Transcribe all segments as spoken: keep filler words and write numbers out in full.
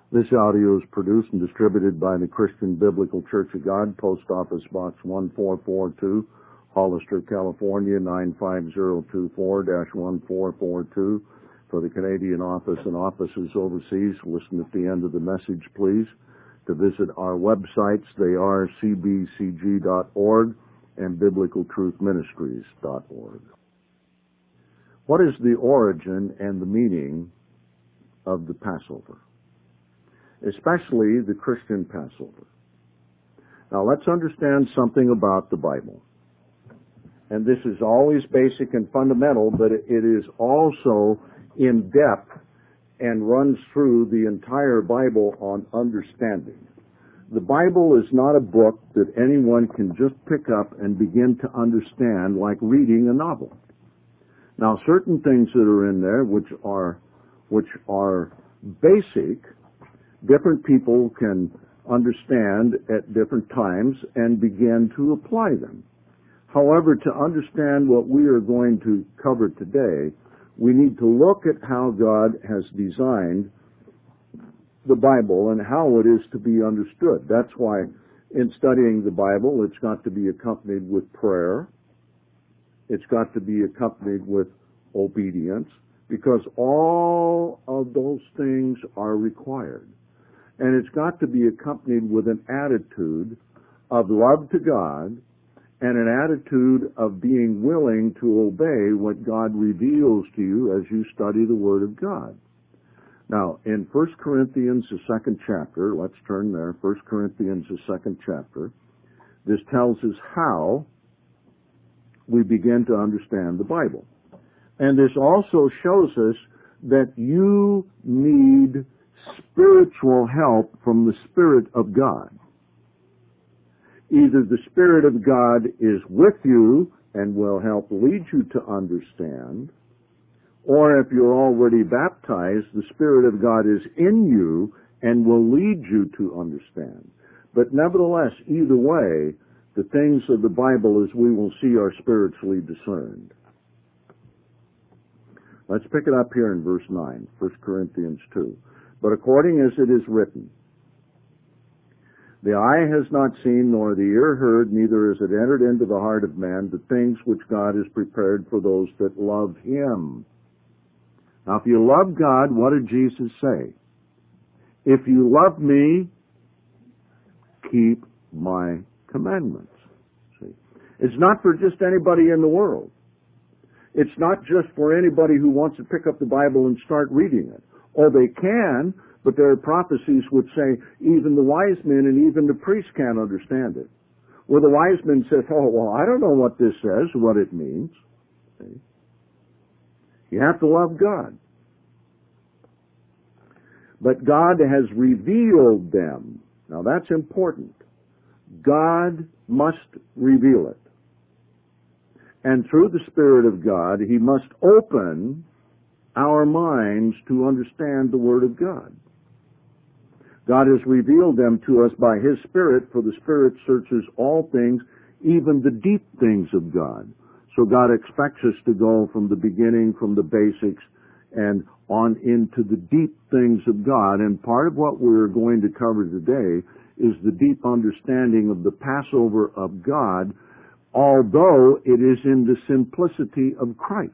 This audio is produced and distributed by the Christian Biblical Church of God, Post Office Box one four four two, Hollister, California, nine five zero two four dash one four four two. For the Canadian office and offices overseas, listen at the end of the message, please, to visit our websites. They are c b c g dot org and biblical truth ministries dot org. What is the origin and the meaning of the Passover, especially the Christian Passover? Now let's understand something about the Bible. And this is always basic and fundamental, but it is also in depth and runs through the entire Bible on understanding. The Bible is not a book that anyone can just pick up and begin to understand like reading a novel. Now, certain things that are in there which are which are basic, different people can understand at different times and begin to apply them. However, to understand what we are going to cover today, we need to look at how God has designed the Bible and how it is to be understood. That's why in studying the Bible, it's got to be accompanied with prayer. It's got to be accompanied with obedience, because all of those things are required. And it's got to be accompanied with an attitude of love to God and an attitude of being willing to obey what God reveals to you as you study the Word of God. Now, in First Corinthians, the second chapter, let's turn there, First Corinthians, the second chapter, this tells us how we begin to understand the Bible. And this also shows us that you need spiritual help from the Spirit of God. Either the Spirit of God is with you and will help lead you to understand, or if you're already baptized, the Spirit of God is in you and will lead you to understand. But nevertheless, either way, the things of the Bible, as we will see, are spiritually discerned. Let's pick it up here in verse nine, First Corinthians two. But according as it is written, the eye has not seen, nor the ear heard, neither has it entered into the heart of man, the things which God has prepared for those that love Him. Now, if you love God, what did Jesus say? If you love me, keep my commandments. See? It's not for just anybody in the world. It's not just for anybody who wants to pick up the Bible and start reading it. Or they can, but there are prophecies which say even the wise men and even the priests can't understand it. Where the wise men says, oh, well, I don't know what this says, what it means. See? You have to love God. But God has revealed them. Now that's important. God must reveal it. And through the Spirit of God, He must open our minds to understand the Word of God. God has revealed them to us by His Spirit, for the Spirit searches all things, even the deep things of God. So God expects us to go from the beginning, from the basics, and on into the deep things of God. And part of what we're going to cover today is the deep understanding of the Passover of God, although it is in the simplicity of Christ.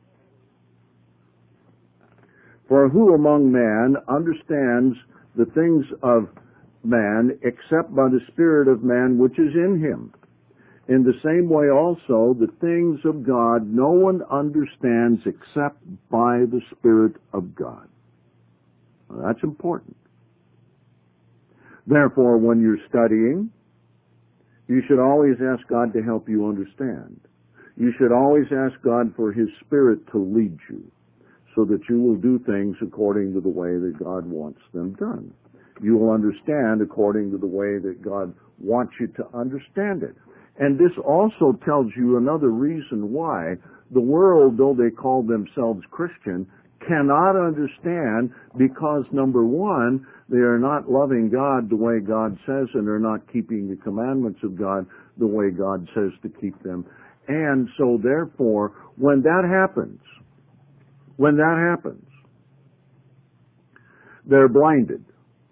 For who among man understands the things of man except by the Spirit of man which is in him? In the same way also, the things of God no one understands except by the Spirit of God. Now, that's important. Therefore, when you're studying, you should always ask God to help you understand. You should always ask God for His Spirit to lead you, so that you will do things according to the way that God wants them done. You will understand according to the way that God wants you to understand it. And this also tells you another reason why the world, though they call themselves Christian, cannot understand, because, number one, they are not loving God the way God says, and they're not keeping the commandments of God the way God says to keep them. And so, therefore, when that happens, when that happens, they're blinded.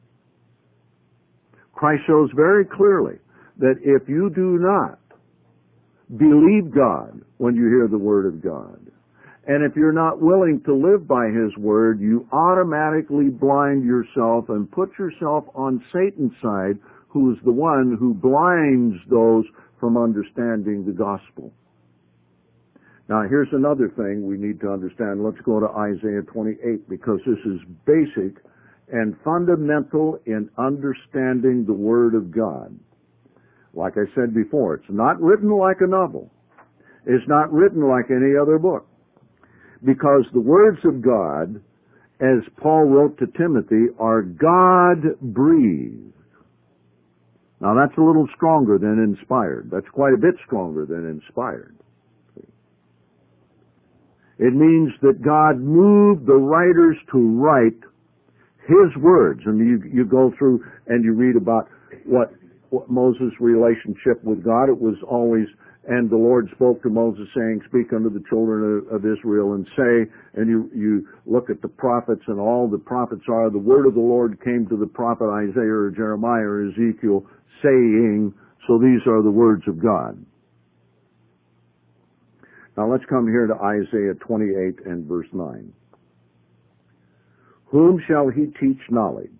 Christ shows very clearly that if you do not believe God when you hear the Word of God, and if you're not willing to live by His Word, you automatically blind yourself and put yourself on Satan's side, who is the one who blinds those from understanding the gospel. Now, here's another thing we need to understand. Let's go to Isaiah twenty-eight, because this is basic and fundamental in understanding the Word of God. Like I said before, it's not written like a novel. It's not written like any other book. Because the words of God, as Paul wrote to Timothy, are God-breathed. Now, that's a little stronger than inspired. That's quite a bit stronger than inspired. It means that God moved the writers to write His words. And you, you go through and you read about what, what Moses' relationship with God. It was always, and the Lord spoke to Moses, saying, speak unto the children of, of Israel and say, and you, you look at the prophets, and all the prophets are, the word of the Lord came to the prophet Isaiah or Jeremiah or Ezekiel, saying, so these are the words of God. Now let's come here to Isaiah twenty-eight and verse nine. Whom shall he teach knowledge?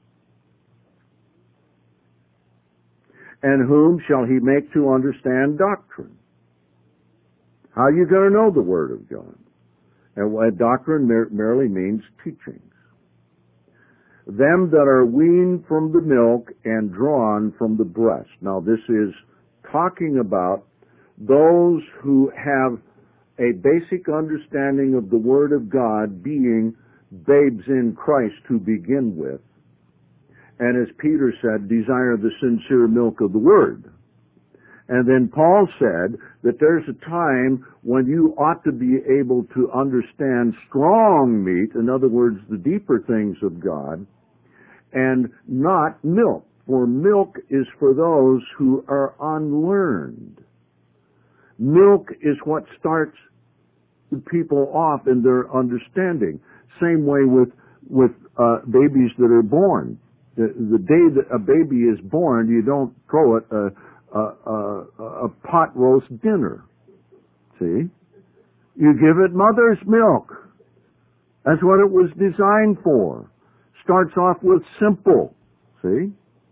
And whom shall he make to understand doctrine? How are you going to know the Word of God? And doctrine mer- merely means teachings. Them that are weaned from the milk and drawn from the breast. Now this is talking about those who have a basic understanding of the Word of God, being babes in Christ to begin with. And as Peter said, desire the sincere milk of the Word. And then Paul said that there's a time when you ought to be able to understand strong meat, in other words, the deeper things of God, and not milk. For milk is for those who are unlearned. Milk is what starts people off in their understanding. Same way with, with uh, babies that are born. The, the day that a baby is born, you don't throw it a, a, a, a pot roast dinner. See? You give it mother's milk. That's what it was designed for. Starts off with simple. See?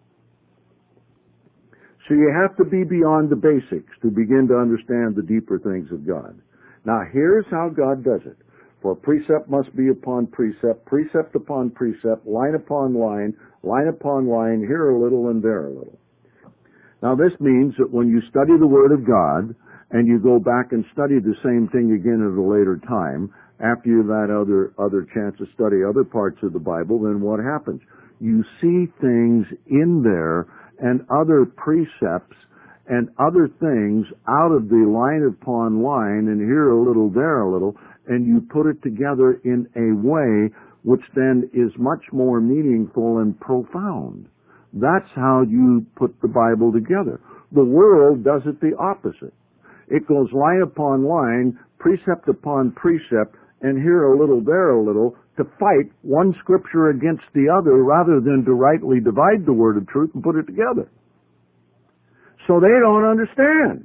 So you have to be beyond the basics to begin to understand the deeper things of God. Now here's how God does it. For precept must be upon precept, precept upon precept, line upon line, line upon line, here a little and there a little. Now this means that when you study the Word of God, and you go back and study the same thing again at a later time, after you've had other, other chance to study other parts of the Bible, then what happens? You see things in there and other precepts and other things out of the line upon line, and here a little, there a little, and you put it together in a way which then is much more meaningful and profound. That's how you put the Bible together. The world does it the opposite. It goes line upon line, precept upon precept, and here a little, there a little, to fight one scripture against the other rather than to rightly divide the word of truth and put it together. So they don't understand.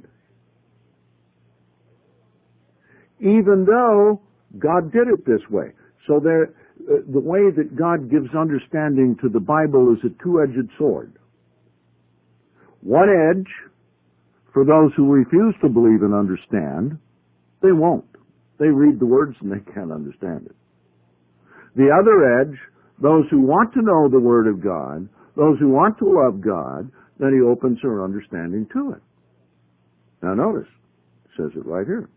Even though God did it this way. So there, uh, the way that God gives understanding to the Bible is a two-edged sword. One edge, for those who refuse to believe and understand, they won't. They read the words and they can't understand it. The other edge, those who want to know the Word of God, those who want to love God, then He opens their understanding to it. Now notice, it says it right here.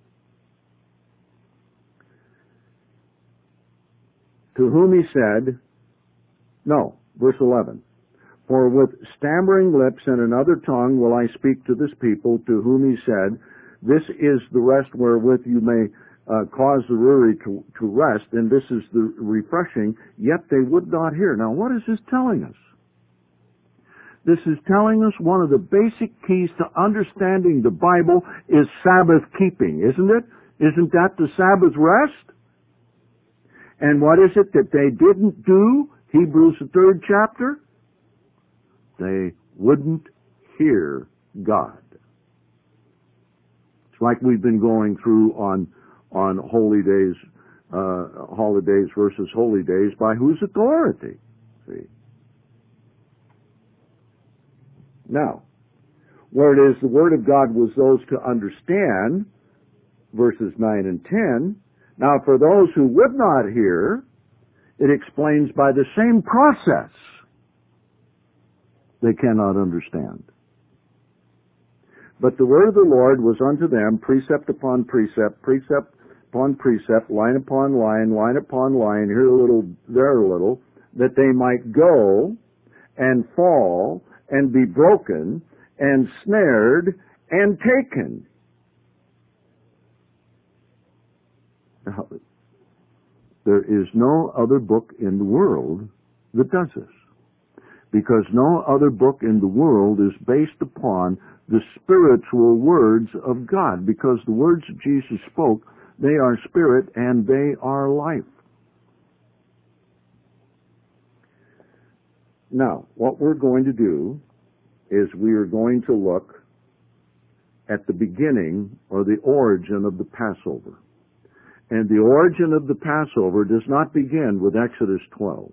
To whom He said, no, verse eleven, for with stammering lips and another tongue will I speak to this people, to whom He said, this is the rest wherewith you may uh, cause the weary to, to rest, and this is the refreshing, yet they would not hear. Now what is this telling us? This is telling us one of the basic keys to understanding the Bible is Sabbath keeping, isn't it? Isn't that the Sabbath rest? And what is it that they didn't do? Hebrews, the third chapter. They wouldn't hear God. It's like we've been going through on on holy days, uh, holidays versus holy days, by whose authority? See? Now, where it is the Word of God was those to understand, verses nine and ten, now for those who would not hear, it explains by the same process they cannot understand. But the word of the Lord was unto them precept upon precept, precept upon precept, line upon line, line upon line, here a little, there a little, that they might go and fall and be broken and snared and taken. Now, there is no other book in the world that does this, because no other book in the world is based upon the spiritual words of God, because the words that Jesus spoke, they are spirit and they are life. Now, what we're going to do is we are going to look at the beginning or the origin of the Passover. And the origin of the Passover does not begin with Exodus twelve.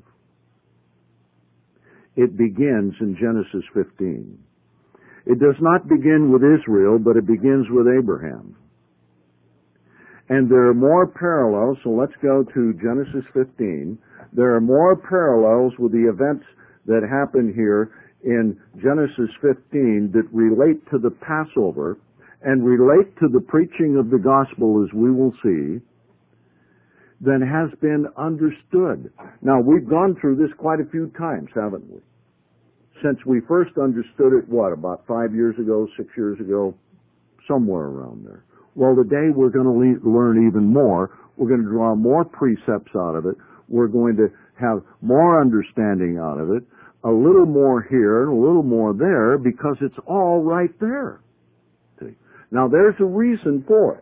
It begins in Genesis fifteen. It does not begin with Israel, but it begins with Abraham. And there are more parallels, so let's go to Genesis fifteen. There are more parallels with the events that happen here in Genesis fifteen that relate to the Passover and relate to the preaching of the gospel, as we will see, than has been understood. Now, we've gone through this quite a few times, haven't we? Since we first understood it, what, about five years ago, six years ago, somewhere around there. Well, today we're going to le- learn even more. We're going to draw more precepts out of it. We're going to have more understanding out of it, a little more here and a little more there, because it's all right there. See? Now, there's a reason for it.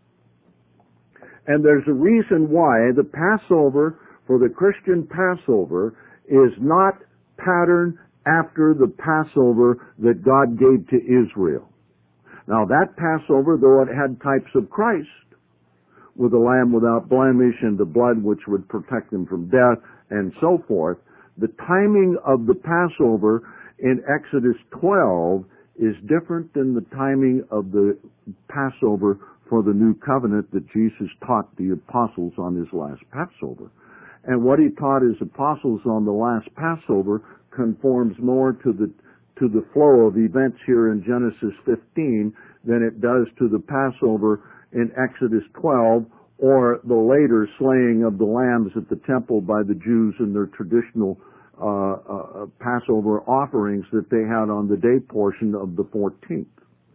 And there's a reason why the Passover, for the Christian Passover, is not patterned after the Passover that God gave to Israel. Now, that Passover, though it had types of Christ, with the lamb without blemish and the blood which would protect them from death and so forth, the timing of the Passover in Exodus twelve is different than the timing of the Passover for the new covenant that Jesus taught the apostles on his last Passover. And what he taught his apostles on the last Passover conforms more to the to the flow of events here in Genesis fifteen than it does to the Passover in Exodus twelve, or the later slaying of the lambs at the temple by the Jews in their traditional uh, uh, Passover offerings that they had on the day portion of the fourteenth.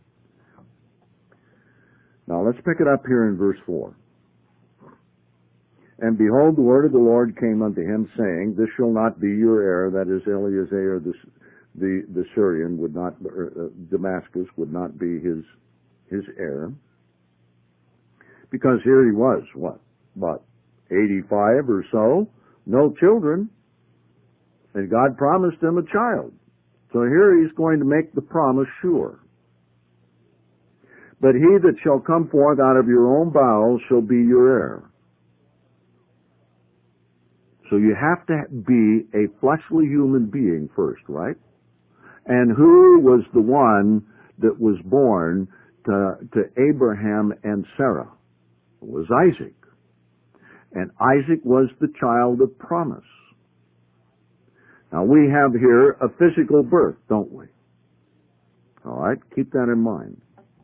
Now let's pick it up here in verse four. And behold, the word of the Lord came unto him, saying, This shall not be your heir. That is, Eleazar the, the, the Syrian would not, uh, Damascus would not be his, his heir. Because here he was, what, about eighty-five or so, no children, and God promised him a child. So here he's going to make the promise sure. But he that shall come forth out of your own bowels shall be your heir. So you have to be a fleshly human being first, right? And who was the one that was born to, to Abraham and Sarah? It was Isaac. And Isaac was the child of promise. Now we have here a physical birth, don't we? All right, keep that in mind.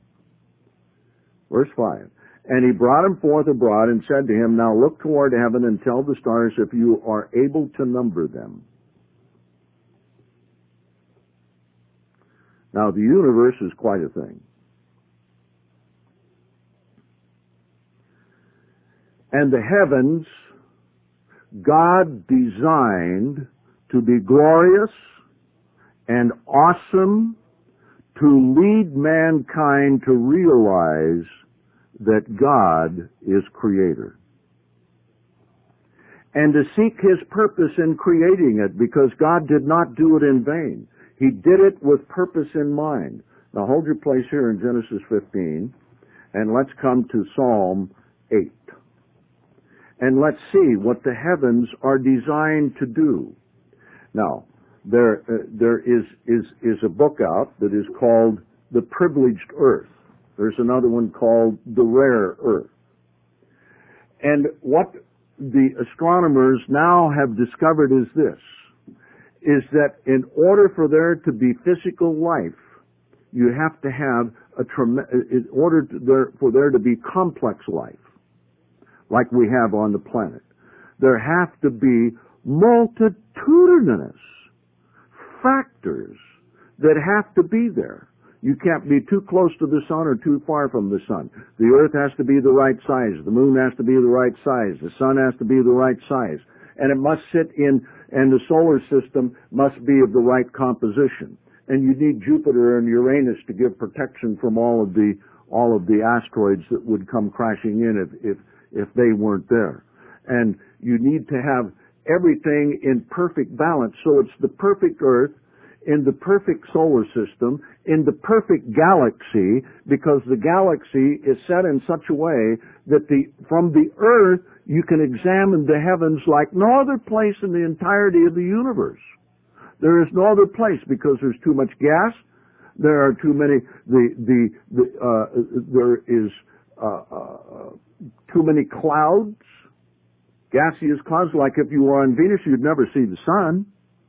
Verse five. And he brought him forth abroad and said to him, Now look toward heaven and tell the stars if you are able to number them. Now the universe is quite a thing. And the heavens God designed to be glorious and awesome, to lead mankind to realize that God is creator. And to seek his purpose in creating it, because God did not do it in vain. He did it with purpose in mind. Now hold your place here in Genesis fifteen, and let's come to Psalm eight. And let's see what the heavens are designed to do. Now, there uh, there is, is, is a book out that is called The Privileged Earth. There's another one called The Rare Earth. And what the astronomers now have discovered is this, is that in order for there to be physical life, you have to have a trem- in order to there, for there to be complex life, like we have on the planet, there have to be multitudinous factors that have to be there. You can't be too close to the sun or too far from the sun. The earth has to be the right size. The moon has to be the right size. The sun has to be the right size. And it must sit in, and the solar system must be of the right composition. And you need Jupiter and Uranus to give protection from all of the, all of the asteroids that would come crashing in if, if, if they weren't there. And you need to have everything in perfect balance, so it's the perfect earth, in the perfect solar system, in the perfect galaxy, because the galaxy is set in such a way that the, from the earth you can examine the heavens like no other place in the entirety of the universe. There is no other place because there's too much gas, there are too many, the, the, the uh, there is uh, uh, too many clouds, gaseous clouds, like if you were on Venus you'd never see the sun.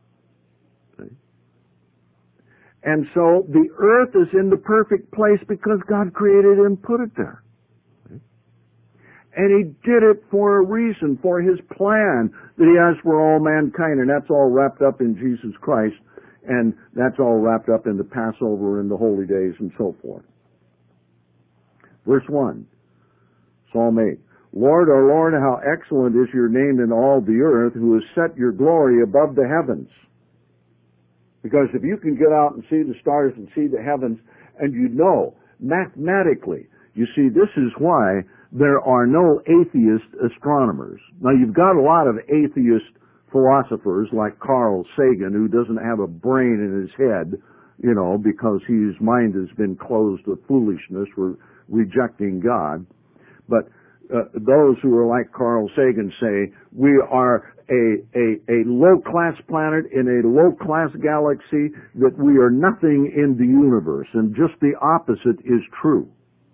And so the earth is in the perfect place because God created it and put it there. And He did it for a reason, for His plan that He has for all mankind. And that's all wrapped up in Jesus Christ. And that's all wrapped up in the Passover and the holy days and so forth. Verse one, Psalm eight. Lord, our Lord, how excellent is your name in all the earth, who has set your glory above the heavens. Because if you can get out and see the stars and see the heavens, and you know, mathematically, you see, this is why there are no atheist astronomers. Now, you've got a lot of atheist philosophers like Carl Sagan, who doesn't have a brain in his head, you know, because his mind has been closed with foolishness for rejecting God. But uh, those who are like Carl Sagan say, we are a, a, a low-class planet in a low-class galaxy, that we are nothing in the universe, and just the opposite is true.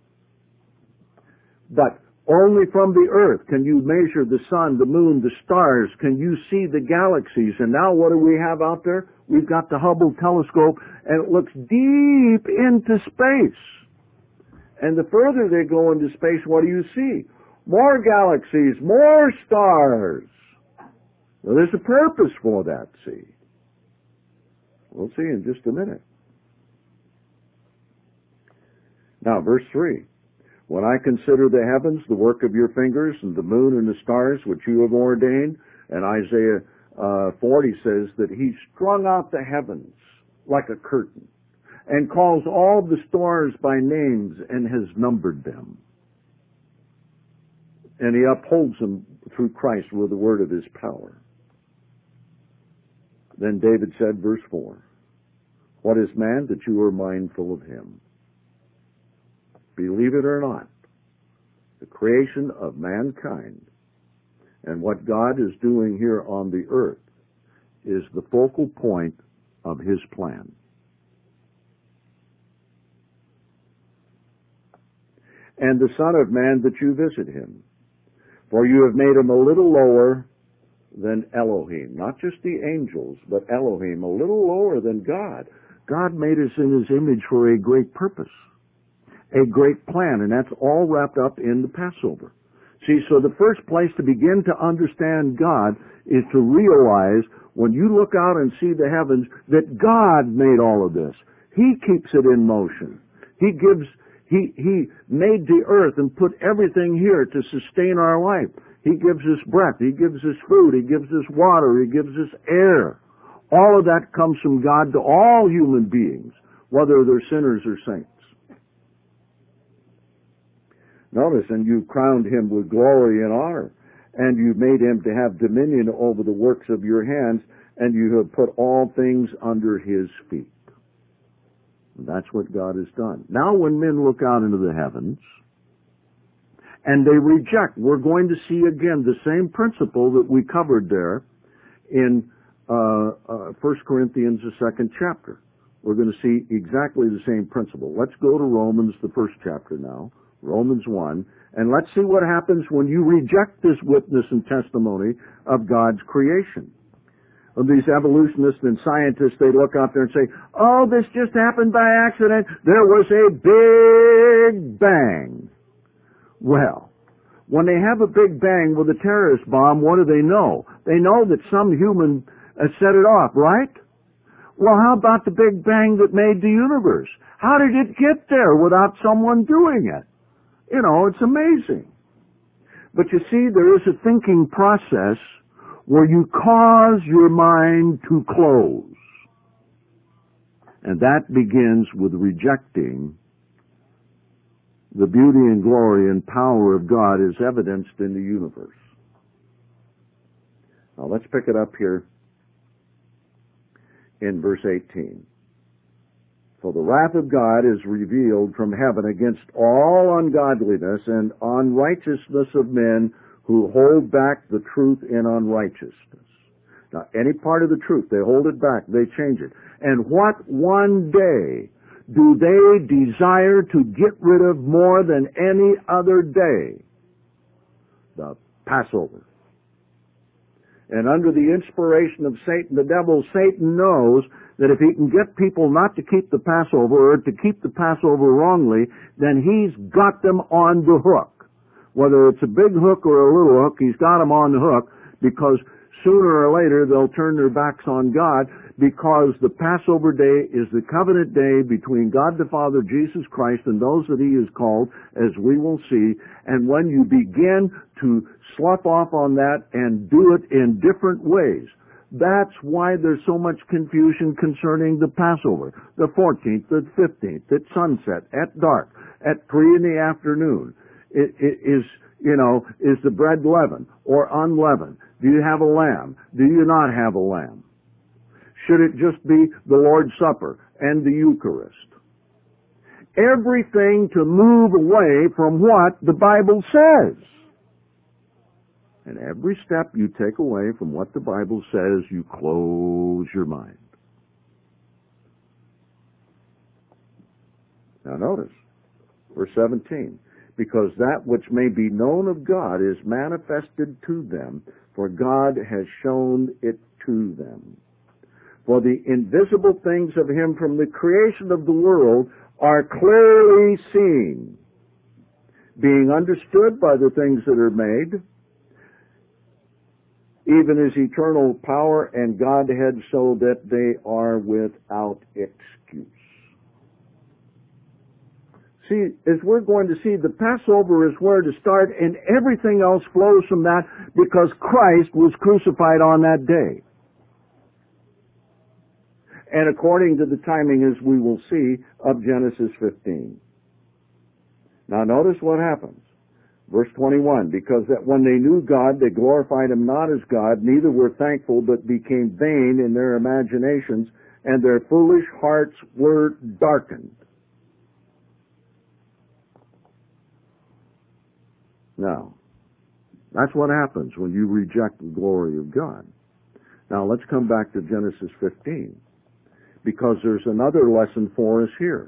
But only from the earth can you measure the sun, the moon, the stars, can you see the galaxies. And now what do we have out there? We've got the Hubble telescope, and it looks deep into space. And the further they go into space, what do you see? More galaxies, more stars. Well, there's a purpose for that, see. We'll see in just a minute. Now, verse three. When I consider the heavens, the work of your fingers, and the moon and the stars which you have ordained, and Isaiah uh, forty says that He strung out the heavens like a curtain, and calls all the stars by names and has numbered them. And He upholds them through Christ with the word of His power. Then David said, verse four, what is man that you are mindful of him? Believe it or not, the creation of mankind and what God is doing here on the earth is the focal point of His plan. And the Son of Man that you visit Him, for you have made Him a little lower than Elohim. Not just the angels, but Elohim, a little lower than God. God made us in His image for a great purpose, a great plan, and that's all wrapped up in the Passover. See, so the first place to begin to understand God is to realize, when you look out and see the heavens, that God made all of this. He keeps it in motion. He gives, He, He made the earth and put everything here to sustain our life. He gives us breath. He gives us food. He gives us water. He gives us air. All of that comes from God to all human beings, whether they're sinners or saints. Notice, and you crowned Him with glory and honor, and you made Him to have dominion over the works of your hands, and you have put all things under His feet. That's what God has done. Now when men look out into the heavens and they reject, we're going to see again the same principle that we covered there in uh, uh, First Corinthians, the second chapter. We're going to see exactly the same principle. Let's go to Romans, the first chapter now, Romans one, and let's see what happens when you reject this witness and testimony of God's creation. Of these evolutionists and scientists, they look out there and say, oh, this just happened by accident. There was a big bang. Well, when they have a big bang with a terrorist bomb, what do they know? They know that some human uh, set it off, right? Well, how about the big bang that made the universe? How did it get there without someone doing it? You know, it's amazing. But you see, there is a thinking process where you cause your mind to close. And that begins with rejecting the beauty and glory and power of God as evidenced in the universe. Now let's pick it up here in verse eighteen. For the wrath of God is revealed from heaven against all ungodliness and unrighteousness of men who hold back the truth in unrighteousness. Now, any part of the truth, they hold it back, they change it. And what one day do they desire to get rid of more than any other day? The Passover. And under the inspiration of Satan, the devil, Satan knows that if he can get people not to keep the Passover or to keep the Passover wrongly, then he's got them on the hook. Whether it's a big hook or a little hook, he's got them on the hook, because sooner or later they'll turn their backs on God, because the Passover day is the covenant day between God the Father, Jesus Christ, and those that he has called, as we will see. And when you begin to slough off on that and do it in different ways, that's why there's so much confusion concerning the Passover. The fourteenth, the fifteenth, at sunset, at dark, at three in the afternoon. It, it is, you know, is the bread leavened or unleavened? Do you have a lamb? Do you not have a lamb? Should it just be the Lord's Supper and the Eucharist? Everything to move away from what the Bible says. And every step you take away from what the Bible says, you close your mind. Now notice, verse seventeen. Because that which may be known of God is manifested to them, for God has shown it to them. For the invisible things of him from the creation of the world are clearly seen, being understood by the things that are made, even his eternal power and Godhead, so that they are without excuse. See, as we're going to see, the Passover is where to start, and everything else flows from that, because Christ was crucified on that day. And according to the timing, as we will see, of Genesis fifteen. Now notice what happens. Verse twenty-one, because that when they knew God, they glorified him not as God, neither were thankful, but became vain in their imaginations, and their foolish hearts were darkened. Now, that's what happens when you reject the glory of God. Now, let's come back to Genesis fifteen, because there's another lesson for us here.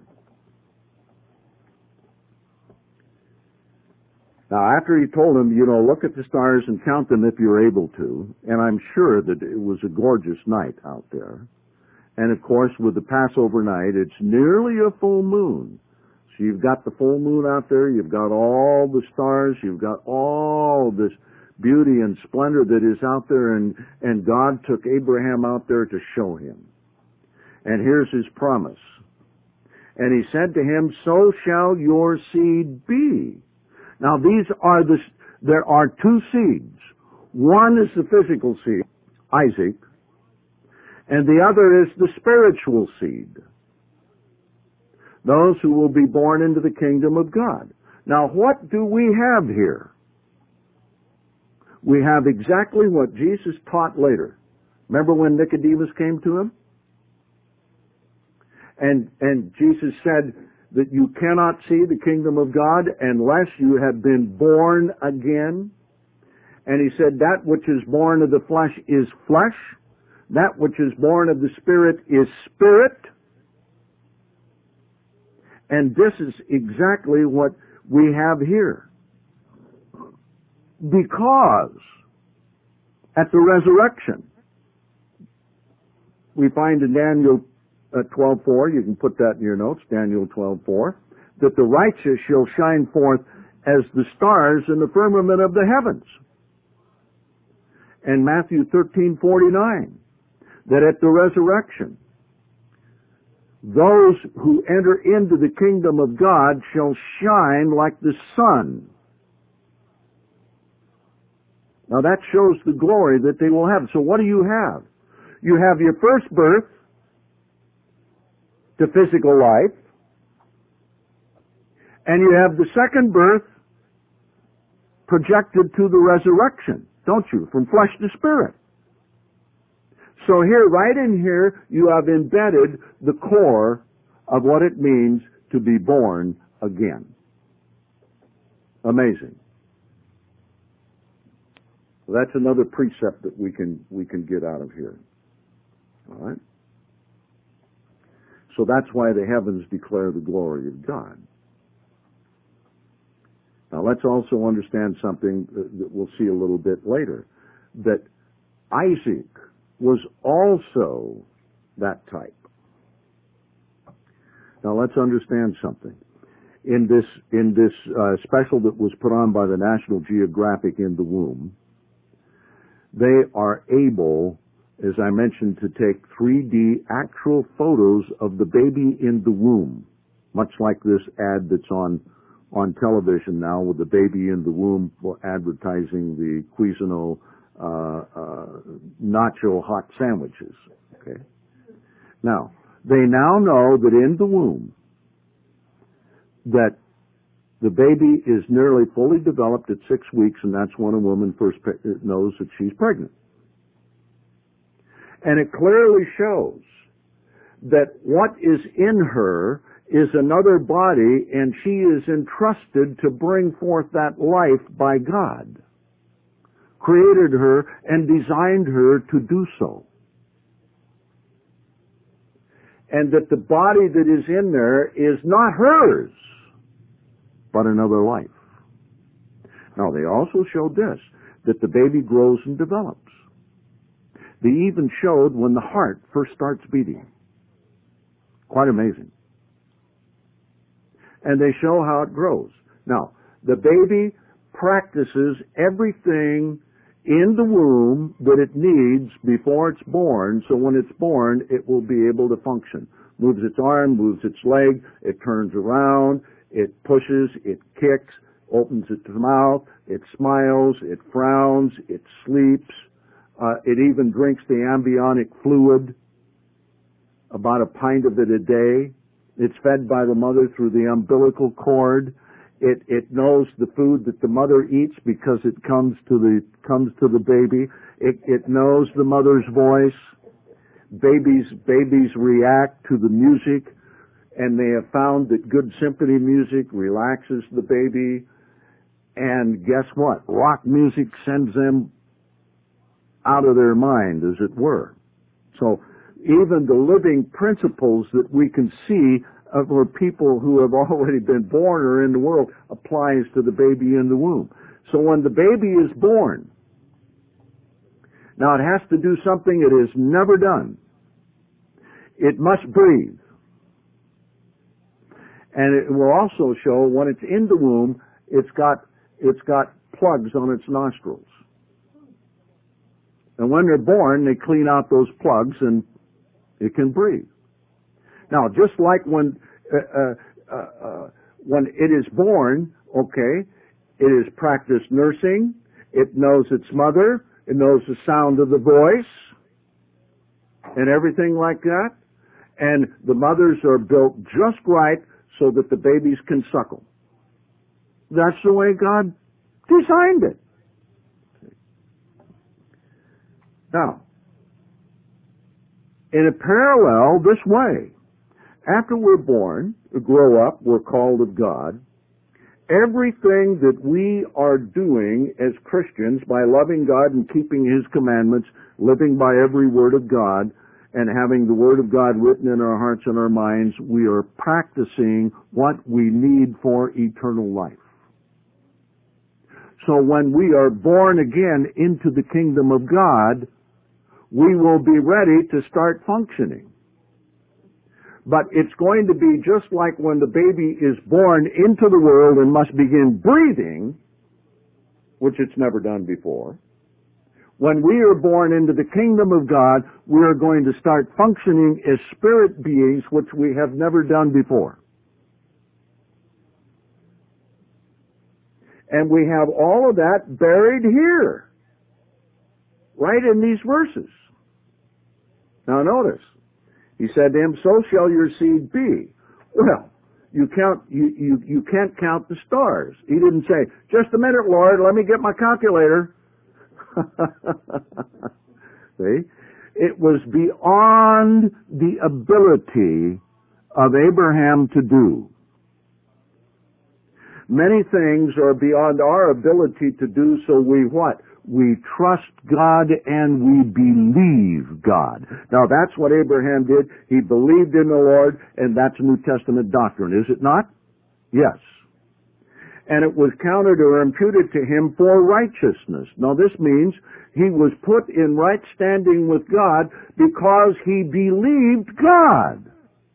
Now, after he told him, you know, look at the stars and count them if you're able to, and I'm sure that it was a gorgeous night out there. And, of course, with the Passover night, it's nearly a full moon. So you've got the full moon out there, you've got all the stars, you've got all this beauty and splendor that is out there, and, and God took Abraham out there to show him. And here's his promise. And he said to him, so shall your seed be. Now these are the, there are two seeds. One is the physical seed, Isaac, and the other is the spiritual seed. Those who will be born into the kingdom of God. Now what do we have here? We have exactly what Jesus taught later. Remember when Nicodemus came to him? And, and Jesus said that you cannot see the kingdom of God unless you have been born again. And he said that which is born of the flesh is flesh. That which is born of the Spirit is spirit. And this is exactly what we have here. Because at the resurrection, we find in Daniel twelve four, you can put that in your notes, Daniel twelve four, that the righteous shall shine forth as the stars in the firmament of the heavens. And Matthew thirteen forty-nine, that at the resurrection, those who enter into the kingdom of God shall shine like the sun. Now that shows the glory that they will have. So what do you have? You have your first birth to physical life, and you have the second birth projected to the resurrection, don't you? From flesh to spirit. So here, right in here, you have embedded the core of what it means to be born again. Amazing. Well, that's another precept that we can we can get out of here. All right? So that's why the heavens declare the glory of God. Now let's also understand something that we'll see a little bit later, that Isaac was also that type. Now let's understand something. In this in this uh, special that was put on by the National Geographic, In the Womb, they are able, as I mentioned, to take three D actual photos of the baby in the womb, much like this ad that's on on television now with the baby in the womb advertising the Cuisinart uh, uh, nacho hot sandwiches. Okay. Now, they now know that in the womb that the baby is nearly fully developed at six weeks, and that's when a woman first pe- knows that she's pregnant. And it clearly shows that what is in her is another body, and she is entrusted to bring forth that life by God. Created her and designed her to do so. And that the body that is in there is not hers, but another life. Now, they also showed this, that the baby grows and develops. They even showed when the heart first starts beating. Quite amazing. And they show how it grows. Now, the baby practices everything in the womb that it needs before it's born, so when it's born, it will be able to function. Moves its arm, moves its leg, it turns around, it pushes, it kicks, opens its mouth, it smiles, it frowns, it sleeps. Uh, it even drinks the amniotic fluid, about a pint of it a day. It's fed by the mother through the umbilical cord. It it knows the food that the mother eats because it comes to the comes to the baby. It it knows the mother's voice. Babies babies react to the music, and they have found that good symphony music relaxes the baby. And guess what? Rock music sends them out of their mind, as it were. So even the living principles that we can see of our people who have already been born or in the world applies to the baby in the womb. So when the baby is born, now it has to do something it has never done. It must breathe. And it will also show when it's in the womb, it's got it's got plugs on its nostrils. And when they're born, they clean out those plugs and it can breathe. Now, just like when uh, uh, uh, when it is born, okay, it is practiced nursing. It knows its mother. It knows the sound of the voice and everything like that. And the mothers are built just right so that the babies can suckle. That's the way God designed it. Now, in a parallel this way, after we're born, grow up, we're called of God, everything that we are doing as Christians by loving God and keeping His commandments, living by every word of God, and having the Word of God written in our hearts and our minds, we are practicing what we need for eternal life. So when we are born again into the kingdom of God, we will be ready to start functioning. But it's going to be just like when the baby is born into the world and must begin breathing, which it's never done before. When we are born into the kingdom of God, we are going to start functioning as spirit beings, which we have never done before. And we have all of that buried here, right in these verses. Now notice, he said to him, so shall your seed be. Well, you count, you, you, you can't count the stars. He didn't say, just a minute, Lord, let me get my calculator. See? It was beyond the ability of Abraham to do. Many things are beyond our ability to do, so we what? We trust God and we believe God. Now that's what Abraham did. He believed in the Lord, and that's New Testament doctrine, is it not? Yes. And it was counted or imputed to him for righteousness. Now this means he was put in right standing with God because he believed God.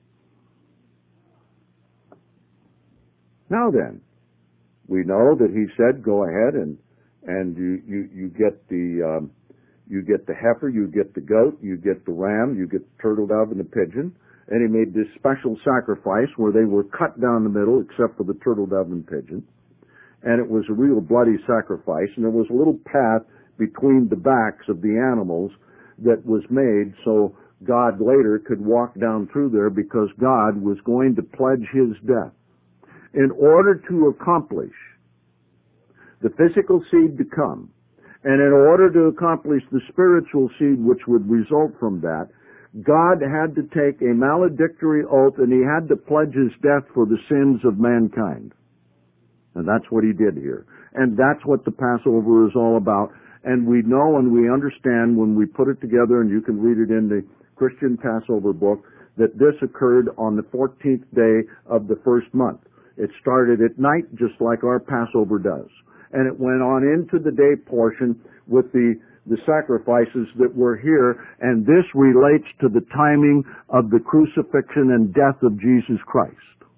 Now then, we know that he said, go ahead and and you, you, you get the um, you get the heifer, you get the goat, you get the ram, you get the turtle dove and the pigeon. And he made this special sacrifice where they were cut down the middle except for the turtle dove and pigeon. And it was a real bloody sacrifice, and there was a little path between the backs of the animals that was made so God later could walk down through there, because God was going to pledge his death. In order to accomplish the physical seed to come, and in order to accomplish the spiritual seed which would result from that, God had to take a maledictory oath, and he had to pledge his death for the sins of mankind. And that's what he did here. And that's what the Passover is all about. And we know and we understand when we put it together, and you can read it in the Christian Passover book, that this occurred on the fourteenth day of the first month. It started at night just like our Passover does. And it went on into the day portion with the, the sacrifices that were here. And this relates to the timing of the crucifixion and death of Jesus Christ.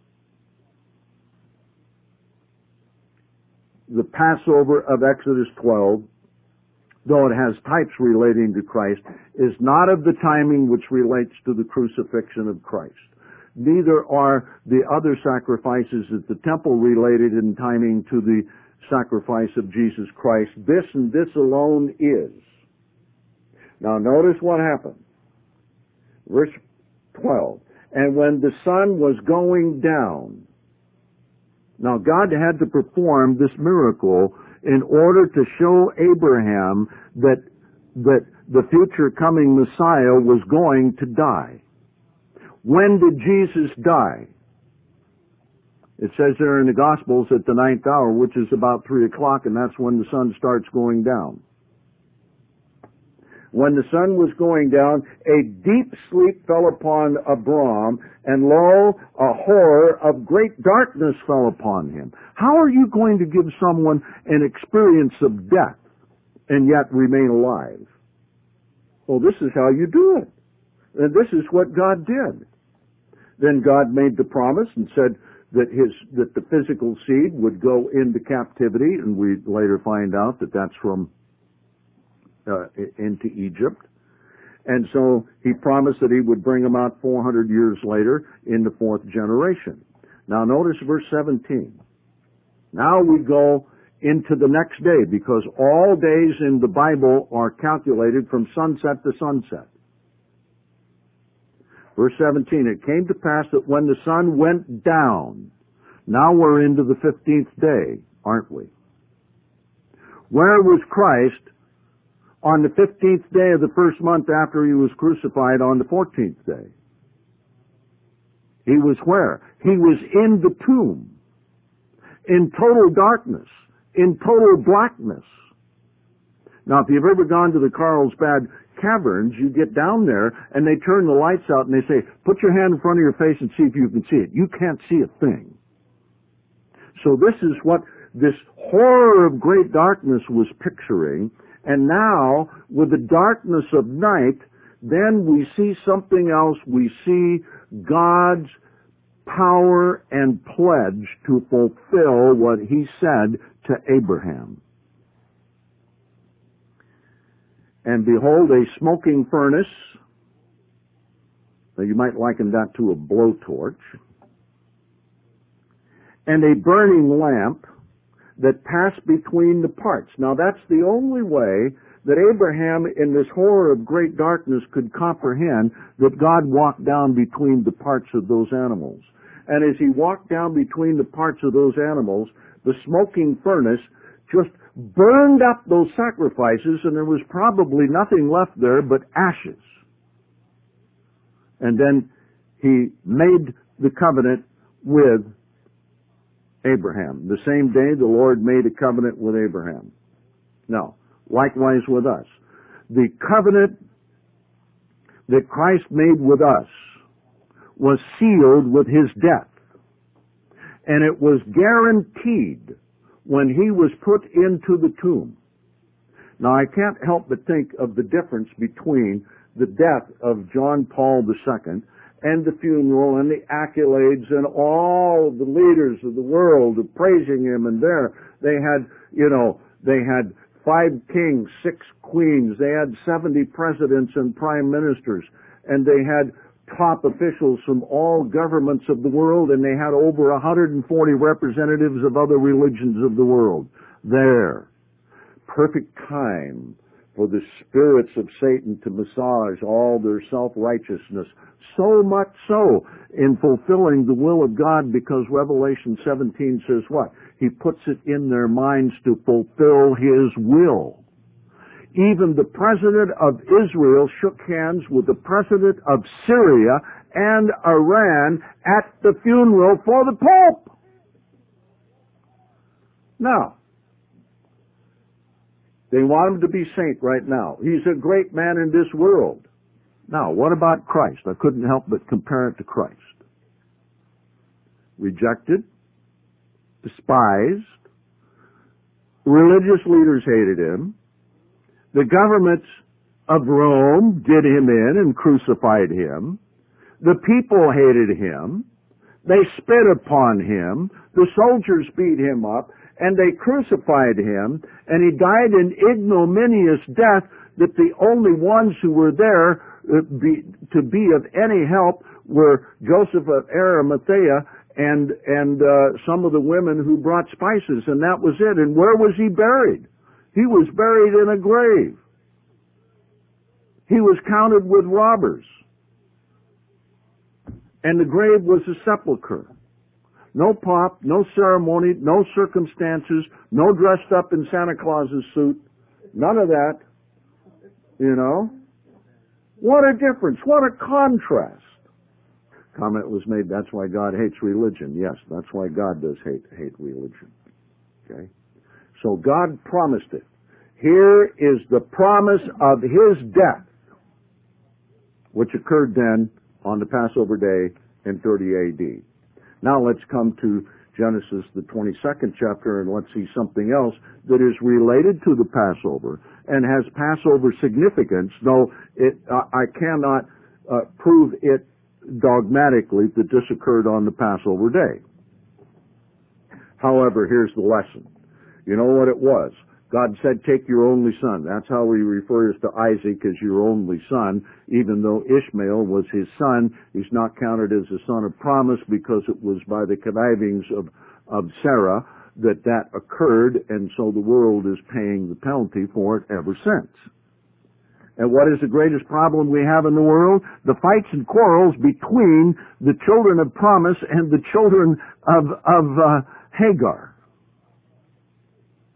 The Passover of Exodus twelve, though it has types relating to Christ, is not of the timing which relates to the crucifixion of Christ. Neither are the other sacrifices at the temple related in timing to the sacrifice of Jesus Christ. This and this alone is. Now notice what happened. Verse twelve. And when the sun was going down. Now God had to perform this miracle in order to show Abraham that, that the future coming Messiah was going to die. When did Jesus die? It says there in the Gospels at the ninth hour, which is about three o'clock, and that's when the sun starts going down. When the sun was going down, a deep sleep fell upon Abram, and lo, a horror of great darkness fell upon him. How are you going to give someone an experience of death and yet remain alive? Well, this is how you do it. And this is what God did. Then God made the promise and said that his that the physical seed would go into captivity, and we later find out that that's from uh, into Egypt. And so he promised that he would bring them out four hundred years later in the fourth generation. Now notice verse seventeen. Now we go into the next day, because all days in the Bible are calculated from sunset to sunset. Verse seventeen, it came to pass that when the sun went down, now we're into the fifteenth day, aren't we? Where was Christ on the fifteenth day of the first month after he was crucified on the fourteenth day? He was where? He was in the tomb, in total darkness, in total blackness. Now, if you've ever gone to the Carlsbad Caverns, you get down there and they turn the lights out and they say, put your hand in front of your face and see if you can see it. You can't see a thing. So this is what this horror of great darkness was picturing. And now, with the darkness of night, then we see something else. We see God's power and pledge to fulfill what He said to Abraham. And behold, a smoking furnace. Now you might liken that to a blowtorch. And a burning lamp that passed between the parts. Now that's the only way that Abraham, in this horror of great darkness, could comprehend that God walked down between the parts of those animals. And as He walked down between the parts of those animals, the smoking furnace just burned up those sacrifices, and there was probably nothing left there but ashes. And then He made the covenant with Abraham. The same day the Lord made a covenant with Abraham. Now, likewise with us. The covenant that Christ made with us was sealed with His death. And it was guaranteed when He was put into the tomb. Now, I can't help but think of the difference between the death of John Paul the Second and the funeral and the accolades and all of the leaders of the world praising him. And there they had, you know, they had five kings, six queens, they had seventy presidents and prime ministers, and they had top officials from all governments of the world, and they had over one hundred forty representatives of other religions of the world there. Perfect time for the spirits of Satan to massage all their self-righteousness. So much so in fulfilling the will of God, because Revelation seventeen says what? He puts it in their minds to fulfill His will. Even the president of Israel shook hands with the president of Syria and Iran at the funeral for the Pope. Now, they want him to be saint right now. He's a great man in this world. Now, what about Christ? I couldn't help but compare it to Christ. Rejected, despised, religious leaders hated Him, the governments of Rome did Him in and crucified Him, the people hated Him, they spit upon Him, the soldiers beat Him up, and they crucified Him, and He died an ignominious death that the only ones who were there uh, be, to be of any help were Joseph of Arimathea and, and uh, some of the women who brought spices, and that was it. And where was He buried? He was buried in a grave. He was counted with robbers. And the grave was a sepulcher. No pomp, no ceremony, no circumstances, no dressed up in Santa Claus's suit. None of that. You know? What a difference. What a contrast. Comment was made, that's why God hates religion. Yes, that's why God does hate, hate religion. Okay? So God promised it. Here is the promise of His death, which occurred then on the Passover day in thirty A D. Now let's come to Genesis, the twenty-second chapter, and let's see something else that is related to the Passover and has Passover significance, though it, uh, I cannot uh, prove it dogmatically that this occurred on the Passover day. However, here's the lesson. You know what it was? God said, take your only son. That's how He refers to Isaac as your only son. Even though Ishmael was his son, he's not counted as a son of promise because it was by the connivings of, of Sarah that that occurred, and so the world is paying the penalty for it ever since. And what is the greatest problem we have in the world? The fights and quarrels between the children of promise and the children of, of uh, Hagar.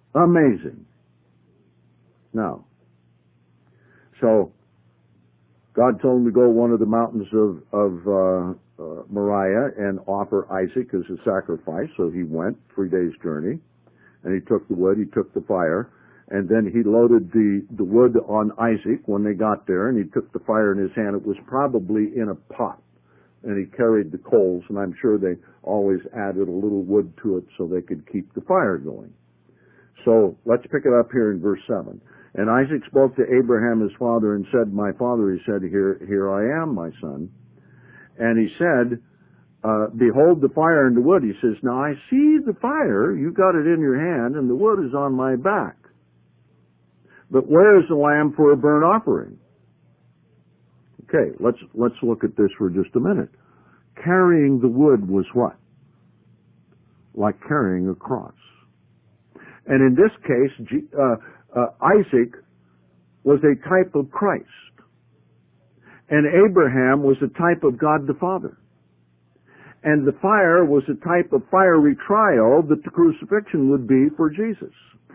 Amazing. Now, so God told him to go one of the mountains of, of uh, uh, Moriah and offer Isaac as a sacrifice. So he went, three days' journey, and he took the wood, he took the fire, and then he loaded the, the wood on Isaac when they got there, and he took the fire in his hand. It was probably in a pot, and he carried the coals, and I'm sure they always added a little wood to it so they could keep the fire going. So let's pick it up here in verse seven. And Isaac spoke to Abraham his father and said, My father, he said, Here, here I am, my son. And he said, uh, Behold the fire and the wood. He says, Now I see the fire, you got it in your hand, and the wood is on my back. But where is the lamb for a burnt offering? Okay, let's, let's look at this for just a minute. Carrying the wood was what? Like carrying a cross. And in this case, G, uh, uh, Isaac was a type of Christ. And Abraham was a type of God the Father. And the fire was a type of fiery trial that the crucifixion would be for Jesus.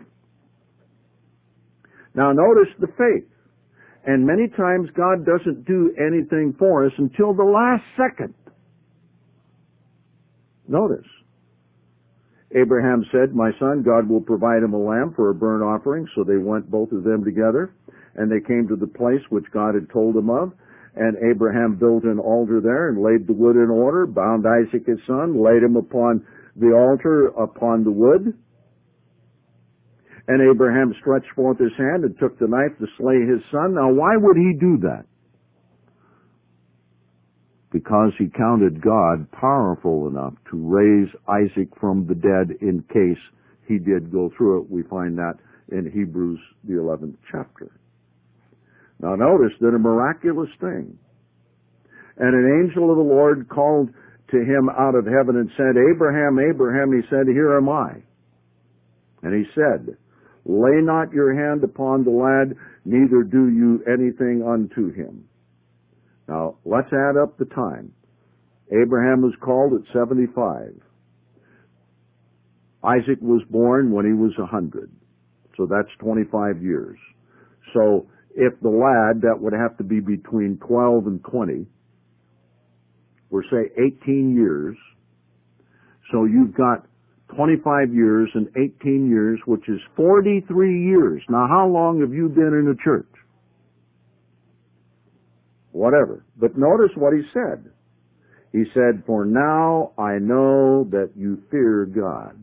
Now notice the faith. And many times God doesn't do anything for us until the last second. Notice. Abraham said, My son, God will provide him a lamb for a burnt offering. So they went, both of them together, and they came to the place which God had told them of. And Abraham built an altar there and laid the wood in order, bound Isaac his son, laid him upon the altar upon the wood. And Abraham stretched forth his hand and took the knife to slay his son. Now, why would he do that? Because he counted God powerful enough to raise Isaac from the dead in case he did go through it. We find that in Hebrews, the eleventh chapter. Now notice that a miraculous thing. And an angel of the Lord called to him out of heaven and said, Abraham, Abraham, he said, Here am I. And he said, Lay not your hand upon the lad, neither do you anything unto him. Now, let's add up the time. Abraham was called at seventy-five. Isaac was born when he was one hundred. So that's twenty-five years. So if the lad, that would have to be between twelve and twenty, or say eighteen years. So you've got twenty-five years and eighteen years, which is forty-three years. Now, how long have you been in the church? Whatever. But notice what he said. He said, For now I know that you fear God.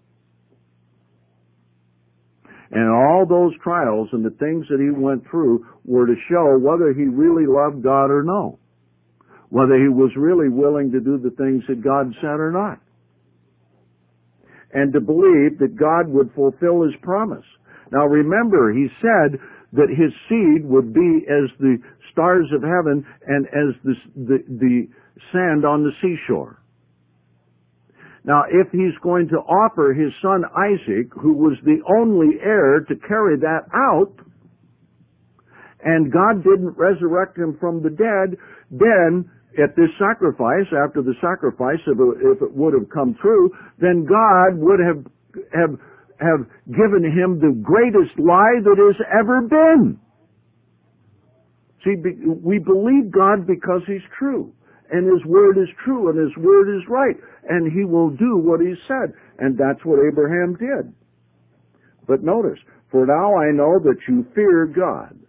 And all those trials and the things that he went through were to show whether he really loved God or no. Whether he was really willing to do the things that God said or not. And to believe that God would fulfill his promise. Now remember, he said that his seed would be as the stars of heaven and as the, the, the sand on the seashore. Now, if he's going to offer his son Isaac, who was the only heir to carry that out, and God didn't resurrect him from the dead, then at this sacrifice, after the sacrifice, if it, if it would have come true, then God would have, have, have given him the greatest lie that has ever been. See, we believe God because he's true. And his word is true, and his word is right. And he will do what he said. And that's what Abraham did. But notice, for now I know that you fear God.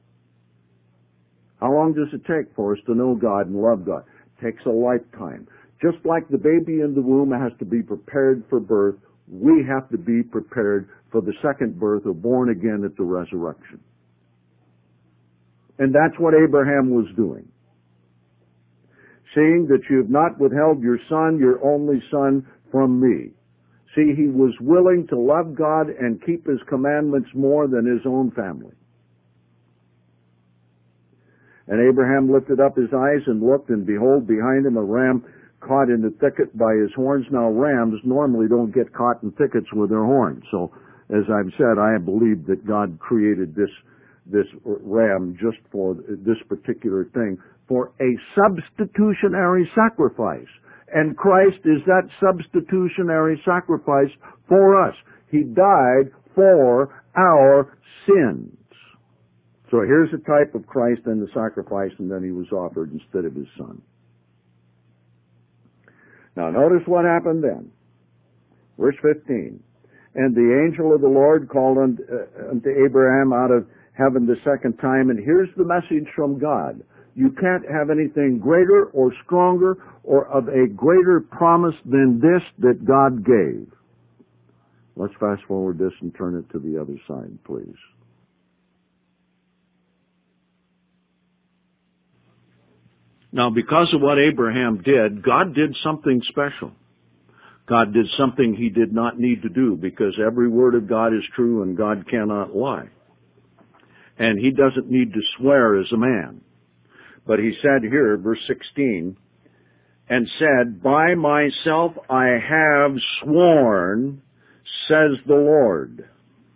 How long does it take for us to know God and love God? It takes a lifetime. Just like the baby in the womb has to be prepared for birth, we have to be prepared for the second birth or born again at the resurrection. And that's what Abraham was doing. Seeing that you have not withheld your son, your only son, from me. See, he was willing to love God and keep his commandments more than his own family. And Abraham lifted up his eyes and looked, and behold, behind him a ram caught in the thicket by his horns. Now, rams normally don't get caught in thickets with their horns. So, as I've said, I believe that God created this this ram just for this particular thing, for a substitutionary sacrifice. And Christ is that substitutionary sacrifice for us. He died for our sins. So here's a type of Christ and the sacrifice, and then he was offered instead of his son. Now notice what happened then. Verse fifteen. And the angel of the Lord called unto, uh, unto Abraham out of heaven the second time, and here's the message from God. You can't have anything greater or stronger or of a greater promise than this that God gave. Let's fast forward this and turn it to the other side, please. Now, because of what Abraham did, God did something special. God did something he did not need to do, because every word of God is true and God cannot lie. And he doesn't need to swear as a man. But he said here, verse sixteen, and said, by myself I have sworn, says the Lord.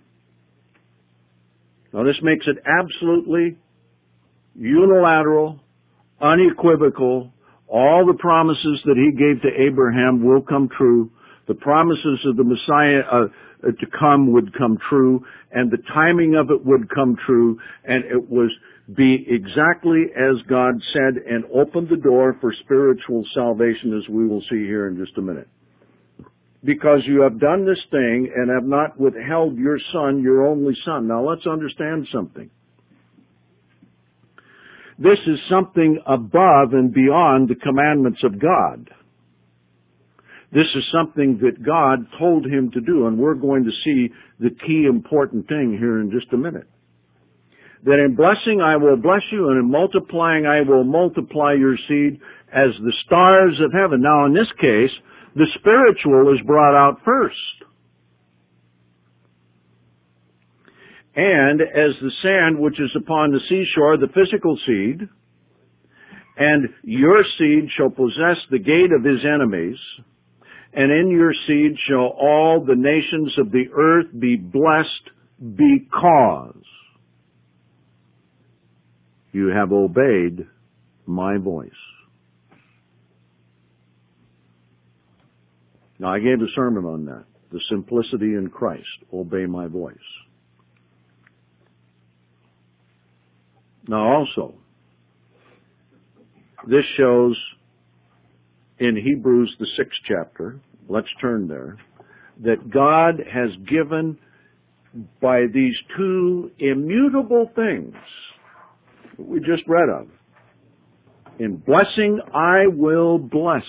Now this makes it absolutely unilateral, unequivocal. All the promises that he gave to Abraham will come true. The promises of the Messiah uh, to come would come true, and the timing of it would come true, and it was be exactly as God said, and open the door for spiritual salvation, as we will see here in just a minute. Because you have done this thing and have not withheld your son, your only son. Now let's understand something. This is something above and beyond the commandments of God. This is something that God told him to do, and we're going to see the key important thing here in just a minute. That in blessing I will bless you, and in multiplying I will multiply your seed as the stars of heaven. Now in this case, the spiritual is brought out first. And as the sand which is upon the seashore, the physical seed, and your seed shall possess the gate of his enemies, and in your seed shall all the nations of the earth be blessed, because you have obeyed my voice. Now, I gave a sermon on that. The simplicity in Christ. Obey my voice. Now, also, this shows in Hebrews, the sixth chapter, let's turn there, that God has given by these two immutable things we just read of. In blessing I will bless.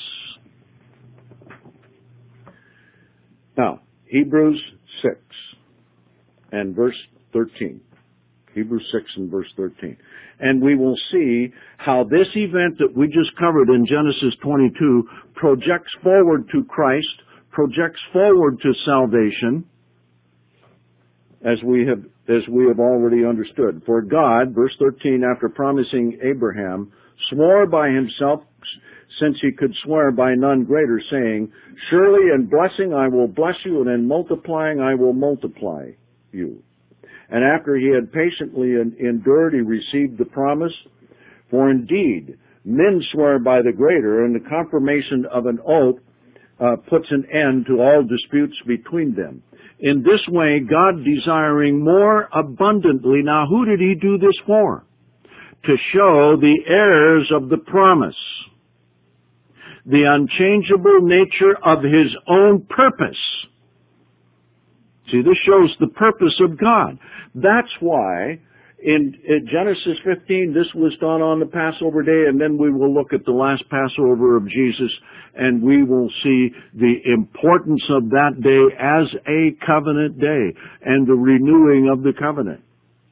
Now, Hebrews six and verse thirteen. Hebrews six and verse thirteen. And we will see how this event that we just covered in Genesis twenty-two projects forward to Christ, projects forward to salvation, as we have as we have already understood. For God, verse thirteen, after promising Abraham, swore by himself, since he could swear by none greater, saying, surely in blessing I will bless you, and in multiplying I will multiply you. And after he had patiently endured, he received the promise. For indeed, men swear by the greater, and the confirmation of an oath uh, puts an end to all disputes between them. In this way, God desiring more abundantly. Now, who did he do this for? To show the heirs of the promise the unchangeable nature of his own purpose. See, this shows the purpose of God. That's why in, in Genesis fifteen, this was done on the Passover day, and then we will look at the last Passover of Jesus, and we will see the importance of that day as a covenant day and the renewing of the covenant.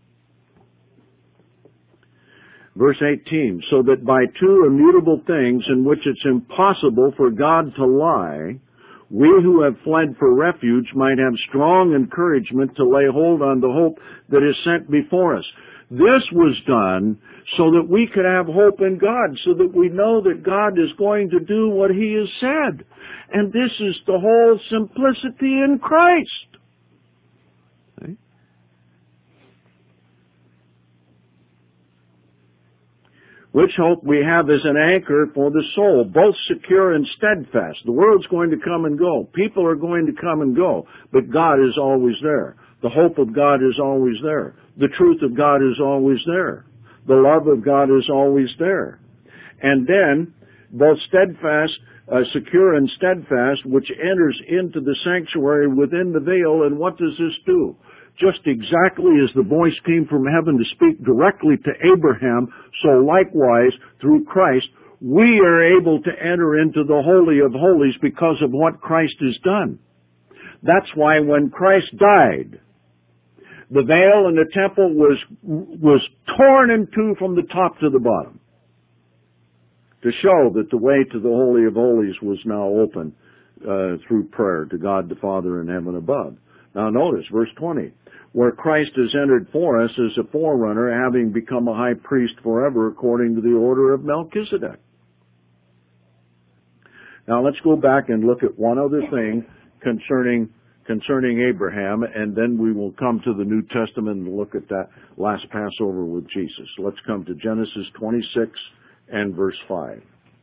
Verse eighteen, so that by two immutable things in which it's impossible for God to lie, we who have fled for refuge might have strong encouragement to lay hold on the hope that is set before us. This was done so that we could have hope in God, so that we know that God is going to do what He has said. And this is the whole simplicity in Christ. Okay? Which hope we have as an anchor for the soul, both secure and steadfast. The world's going to come and go. People are going to come and go, but God is always there. The hope of God is always there. The truth of God is always there. The love of God is always there. And then, both steadfast, uh, secure and steadfast, which enters into the sanctuary within the veil. And what does this do? Just exactly as the voice came from heaven to speak directly to Abraham, so likewise, through Christ, we are able to enter into the Holy of Holies because of what Christ has done. That's why when Christ died, the veil in the temple was, was torn in two from the top to the bottom, to show that the way to the Holy of Holies was now open uh, through prayer to God the Father in heaven above. Now notice, verse twenty, where Christ has entered for us as a forerunner, having become a high priest forever according to the order of Melchizedek. Now let's go back and look at one other thing concerning concerning Abraham, and then we will come to the New Testament and look at that last Passover with Jesus. Let's come to Genesis twenty-six and verse five.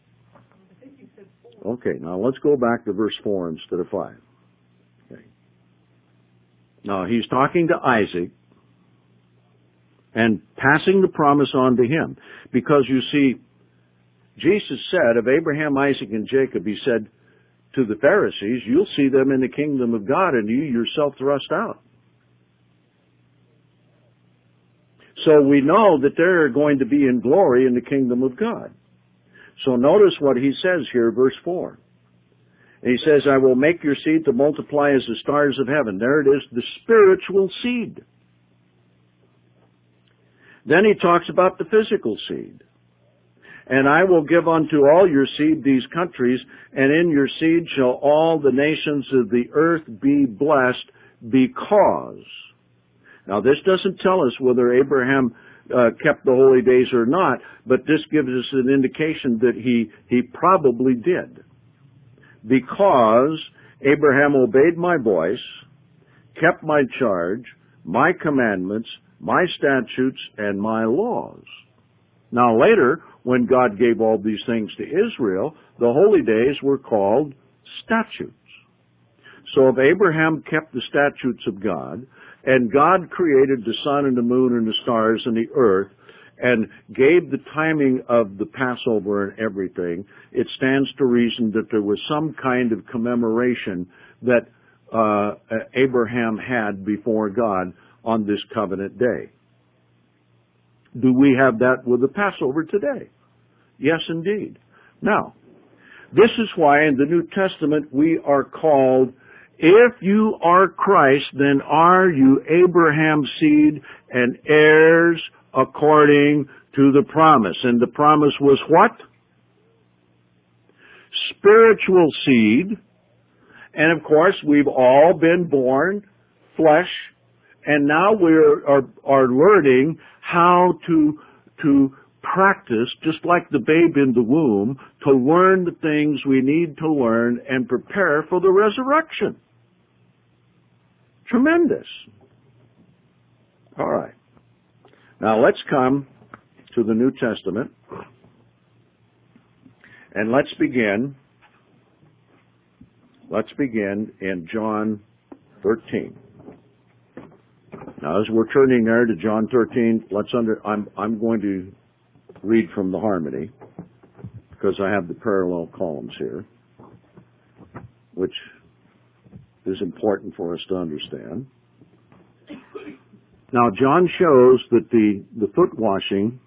Okay, now let's go back to verse four instead of five. Okay. Now he's talking to Isaac and passing the promise on to him, because you see, Jesus said of Abraham, Isaac, and Jacob, he said to the Pharisees, you'll see them in the kingdom of God and you yourself thrust out. So we know that they're going to be in glory in the kingdom of God. So notice what he says here, verse four. And he says, I will make your seed to multiply as the stars of heaven. There it is, the spiritual seed. Then he talks about the physical seed. And I will give unto all your seed these countries, and in your seed shall all the nations of the earth be blessed, because. Now this doesn't tell us whether Abraham uh, kept the holy days or not, but this gives us an indication that he, he probably did. Because Abraham obeyed my voice, kept my charge, my commandments, my statutes, and my laws. Now later, when God gave all these things to Israel, the holy days were called statutes. So if Abraham kept the statutes of God, and God created the sun and the moon and the stars and the earth, and gave the timing of the Passover and everything, it stands to reason that there was some kind of commemoration that uh, Abraham had before God on this covenant day. Do we have that with the Passover today? Yes, indeed. Now, this is why in the New Testament we are called, if you are Christ, then are you Abraham's seed and heirs according to the promise. And the promise was what? Spiritual seed. And of course, we've all been born flesh, and now we are, are learning how to, to practice, just like the babe in the womb, to learn the things we need to learn and prepare for the resurrection. Tremendous. All right. Now let's come to the New Testament, and let's begin, let's begin in John thirteen. Now as we're turning there to John thirteen, let's under, I'm, I'm going to read from the Harmony, because I have the parallel columns here, which is important for us to understand. Now, John shows that the, the foot washing,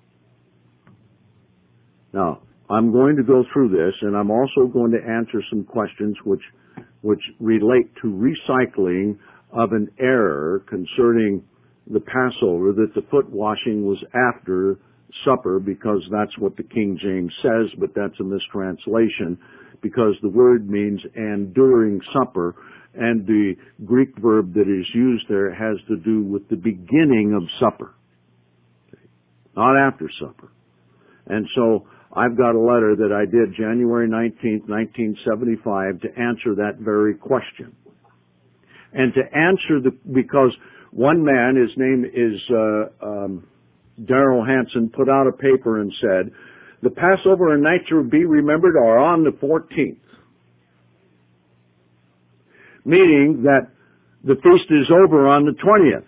now, I'm going to go through this, and I'm also going to answer some questions which, which relate to recycling of an error concerning the Passover, that the foot washing was after supper, because that's what the King James says, but that's a mistranslation, because the word means and during supper, and the Greek verb that is used there has to do with the beginning of supper, not after supper. And so I've got a letter that I did January nineteenth, nineteen seventy-five to answer that very question. And to answer the, because one man, his name is uh, um, Darrell Hansen, put out a paper and said, the Passover and night to be remembered are on the fourteenth. Meaning that the feast is over on the twentieth.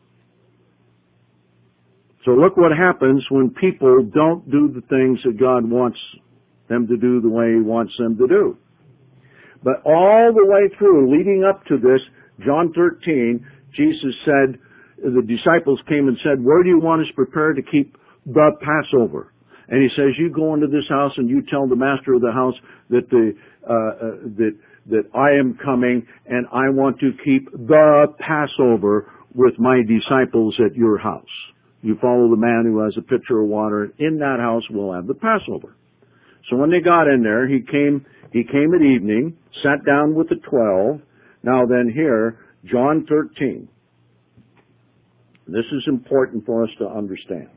So look what happens when people don't do the things that God wants them to do the way He wants them to do. But all the way through, leading up to this, John thirteen, Jesus said, the disciples came and said, where do you want us prepared to keep the Passover? And He says, you go into this house and you tell the master of the house that the uh, uh, that that I am coming and I want to keep the Passover with my disciples at your house. You follow the man who has a pitcher of water, and in that house we'll have the Passover. So when they got in there, he came he came at evening, sat down with the twelve. Now then here, John thirteen. This is important for us to understand,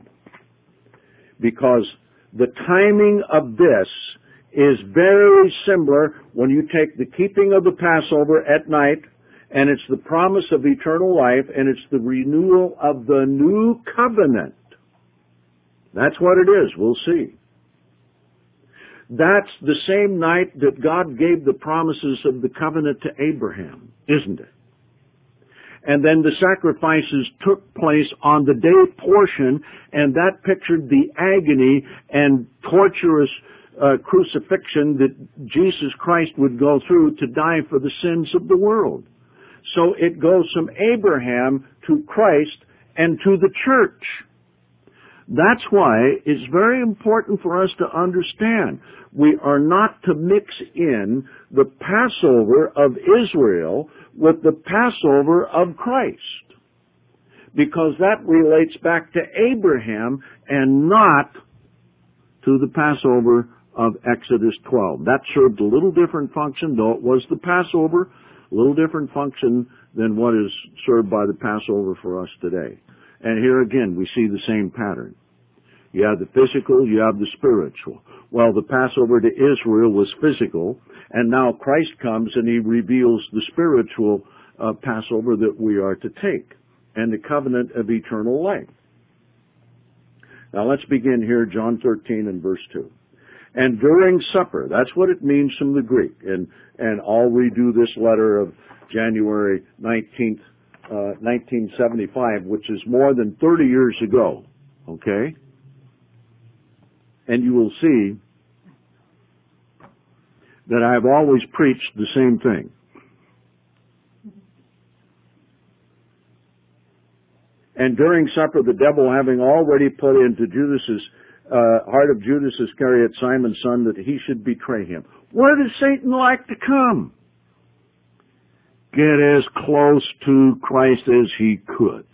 because the timing of this is very similar when you take the keeping of the Passover at night, and it's the promise of eternal life, and it's the renewal of the new covenant. That's what it is. We'll see. That's the same night that God gave the promises of the covenant to Abraham, isn't it? And then the sacrifices took place on the day portion, and that pictured the agony and torturous uh, crucifixion that Jesus Christ would go through to die for the sins of the world. So it goes from Abraham to Christ and to the church. That's why it's very important for us to understand we are not to mix in the Passover of Israel with the Passover of Christ, because that relates back to Abraham and not to the Passover of Exodus twelve. That served a little different function, though it was the Passover, a little different function than what is served by the Passover for us today. And here again, we see the same pattern. You have the physical, you have the spiritual. Well, the Passover to Israel was physical, and now Christ comes and He reveals the spiritual uh, Passover that we are to take, and the covenant of eternal life. Now let's begin here, John thirteen and verse two. And during supper, that's what it means from the Greek, and, and I'll redo this letter of January nineteenth, uh, nineteen seventy-five, which is more than thirty years ago, okay? And you will see that I've always preached the same thing. And during supper, the devil, having already put into Judas's uh, heart of Judas Iscariot, Simon's son, that he should betray him. Where does Satan like to come? Get as close to Christ as he could.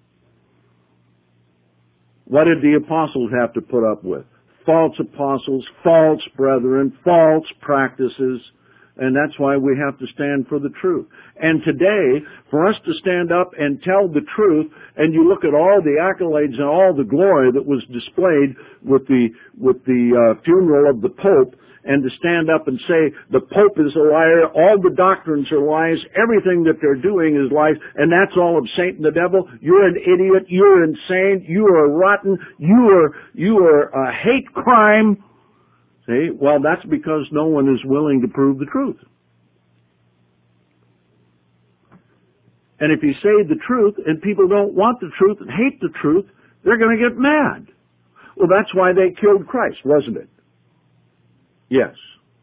What did the apostles have to put up with? False apostles, false brethren, false practices, and that's why we have to stand for the truth. And today, for us to stand up and tell the truth, and you look at all the accolades and all the glory that was displayed with the with the uh, funeral of the Pope, and to stand up and say the Pope is a liar, all the doctrines are lies, everything that they're doing is lies, and that's all of Satan the devil. You're an idiot. You're insane. You are rotten. You are you are a hate crime. See? Well, that's because no one is willing to prove the truth. And if you say the truth and people don't want the truth and hate the truth, they're going to get mad. Well, that's why they killed Christ, wasn't it? Yes.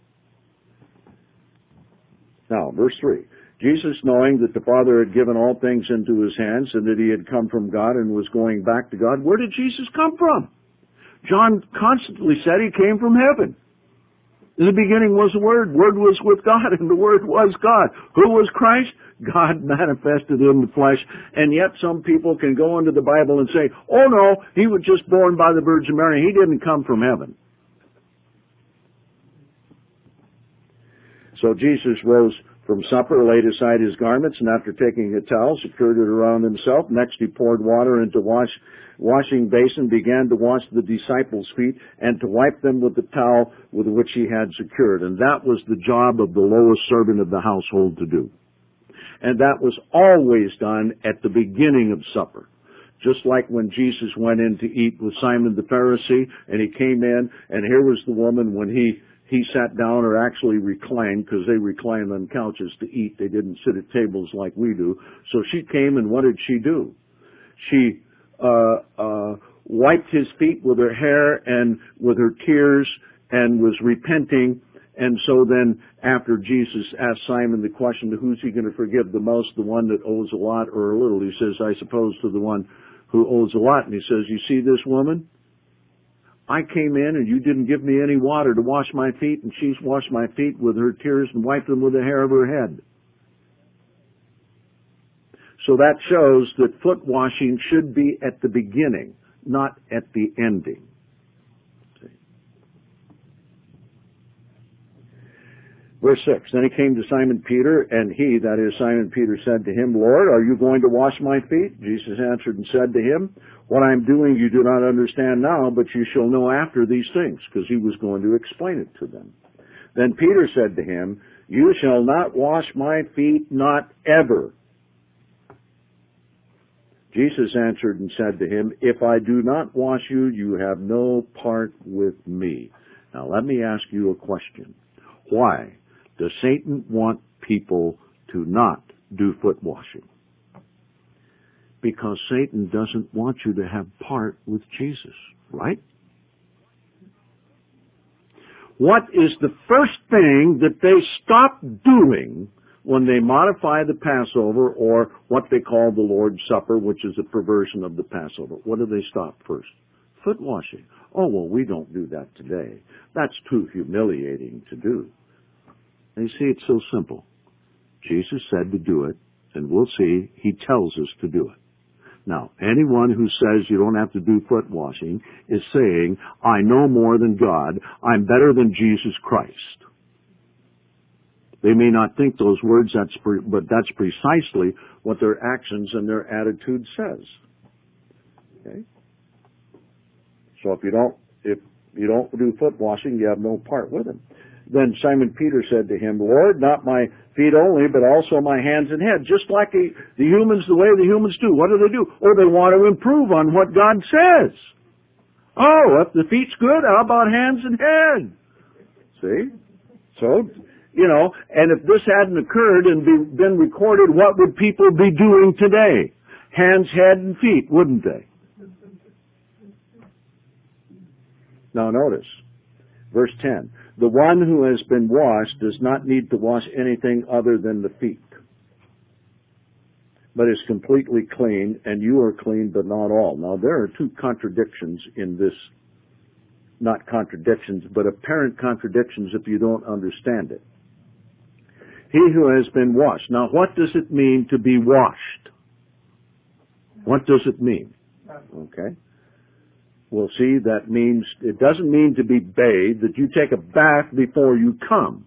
Now, verse three. Jesus, knowing that the Father had given all things into His hands and that He had come from God and was going back to God, where did Jesus come from? John constantly said He came from heaven. In the beginning was the Word. Word was with God, and the Word was God. Who was Christ? God manifested in the flesh. And yet some people can go into the Bible and say, oh no, He was just born by the Virgin Mary. He didn't come from heaven. So Jesus rose from supper, laid aside His garments, and after taking a towel, secured it around Himself. Next He poured water into wash, washing basin, began to wash the disciples' feet, and to wipe them with the towel with which He had secured. And that was the job of the lowest servant of the household to do. And that was always done at the beginning of supper. Just like when Jesus went in to eat with Simon the Pharisee, and he came in, and here was the woman when he he sat down or actually reclined, because they reclined on couches to eat. They didn't sit at tables like we do. So she came, and what did she do? She uh, uh, wiped his feet with her hair and with her tears and was repenting. And so then after Jesus asked Simon the question, who's he going to forgive the most, the one that owes a lot or a little? He says, I suppose to the one who owes a lot. And he says, you see this woman? I came in and you didn't give me any water to wash my feet, and she's washed my feet with her tears and wiped them with the hair of her head. So that shows that foot washing should be at the beginning, not at the ending. Verse six, then he came to Simon Peter, and he, that is Simon Peter, said to him, Lord, are you going to wash my feet? Jesus answered and said to him, what I am doing you do not understand now, but you shall know after these things, because he was going to explain it to them. Then Peter said to him, you shall not wash my feet, not ever. Jesus answered and said to him, if I do not wash you, you have no part with me. Now let me ask you a question. Why does Satan want people to not do foot washing? Because Satan doesn't want you to have part with Jesus, right? What is the first thing that they stop doing when they modify the Passover, or what they call the Lord's Supper, which is a perversion of the Passover? What do they stop first? Foot washing. Oh, well, we don't do that today. That's too humiliating to do. And you see, it's so simple. Jesus said to do it, and we'll see, he tells us to do it. Now, anyone who says you don't have to do foot washing is saying, I know more than God, I'm better than Jesus Christ. They may not think those words, that's pre- but that's precisely what their actions and their attitude says. Okay? So if you don't, if you don't do foot washing, you have no part with him. Then Simon Peter said to him, Lord, not my feet only, but also my hands and head. Just like the, the humans, the way the humans do. What do they do? Oh, they want to improve on what God says. Oh, if the feet's good, how about hands and head? See? So, you know, and if this hadn't occurred and be, been recorded, what would people be doing today? Hands, head, and feet, wouldn't they? Now notice, verse ten. The one who has been washed does not need to wash anything other than the feet, but is completely clean, and you are clean, but not all. Now, there are two contradictions in this, not contradictions, but apparent contradictions if you don't understand it. He who has been washed. Now, what does it mean to be washed? What does it mean? Okay. Well, see, that means, it doesn't mean to be bathed, that you take a bath before you come.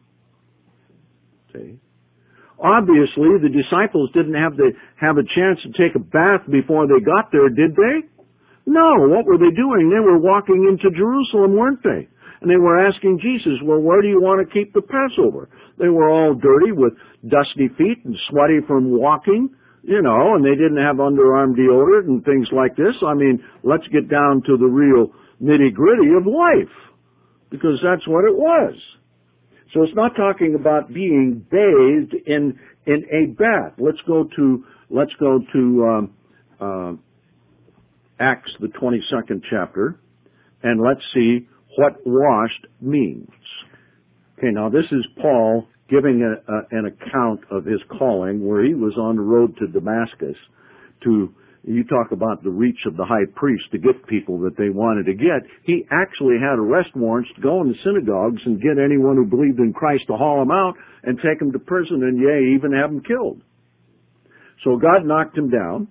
See? Obviously, the disciples didn't have to have a chance to take a bath before they got there, did they? No. What were they doing? They were walking into Jerusalem, weren't they? And they were asking Jesus, well, where do you want to keep the Passover? They were all dirty with dusty feet and sweaty from walking. You know, and they didn't have underarm deodorant and things like this. I mean, let's get down to the real nitty-gritty of life, because that's what it was. So it's not talking about being bathed in in a bath. Let's go to let's go to um, uh, Acts, the twenty-second chapter, and let's see what washed means. Okay, now this is Paul giving a, a, an account of his calling, where he was on the road to Damascus to, you talk about the reach of the high priest to get people that they wanted to get. He actually had arrest warrants to go into synagogues and get anyone who believed in Christ to haul them out and take them to prison, and yea, even have them killed. So God knocked him down.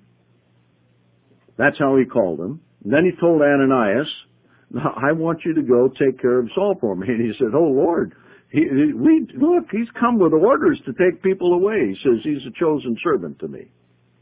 That's how he called him. And then he told Ananias, now, I want you to go take care of Saul for me. And he said, oh Lord, He, we, look, he's come with orders to take people away. He says he's a chosen servant to me.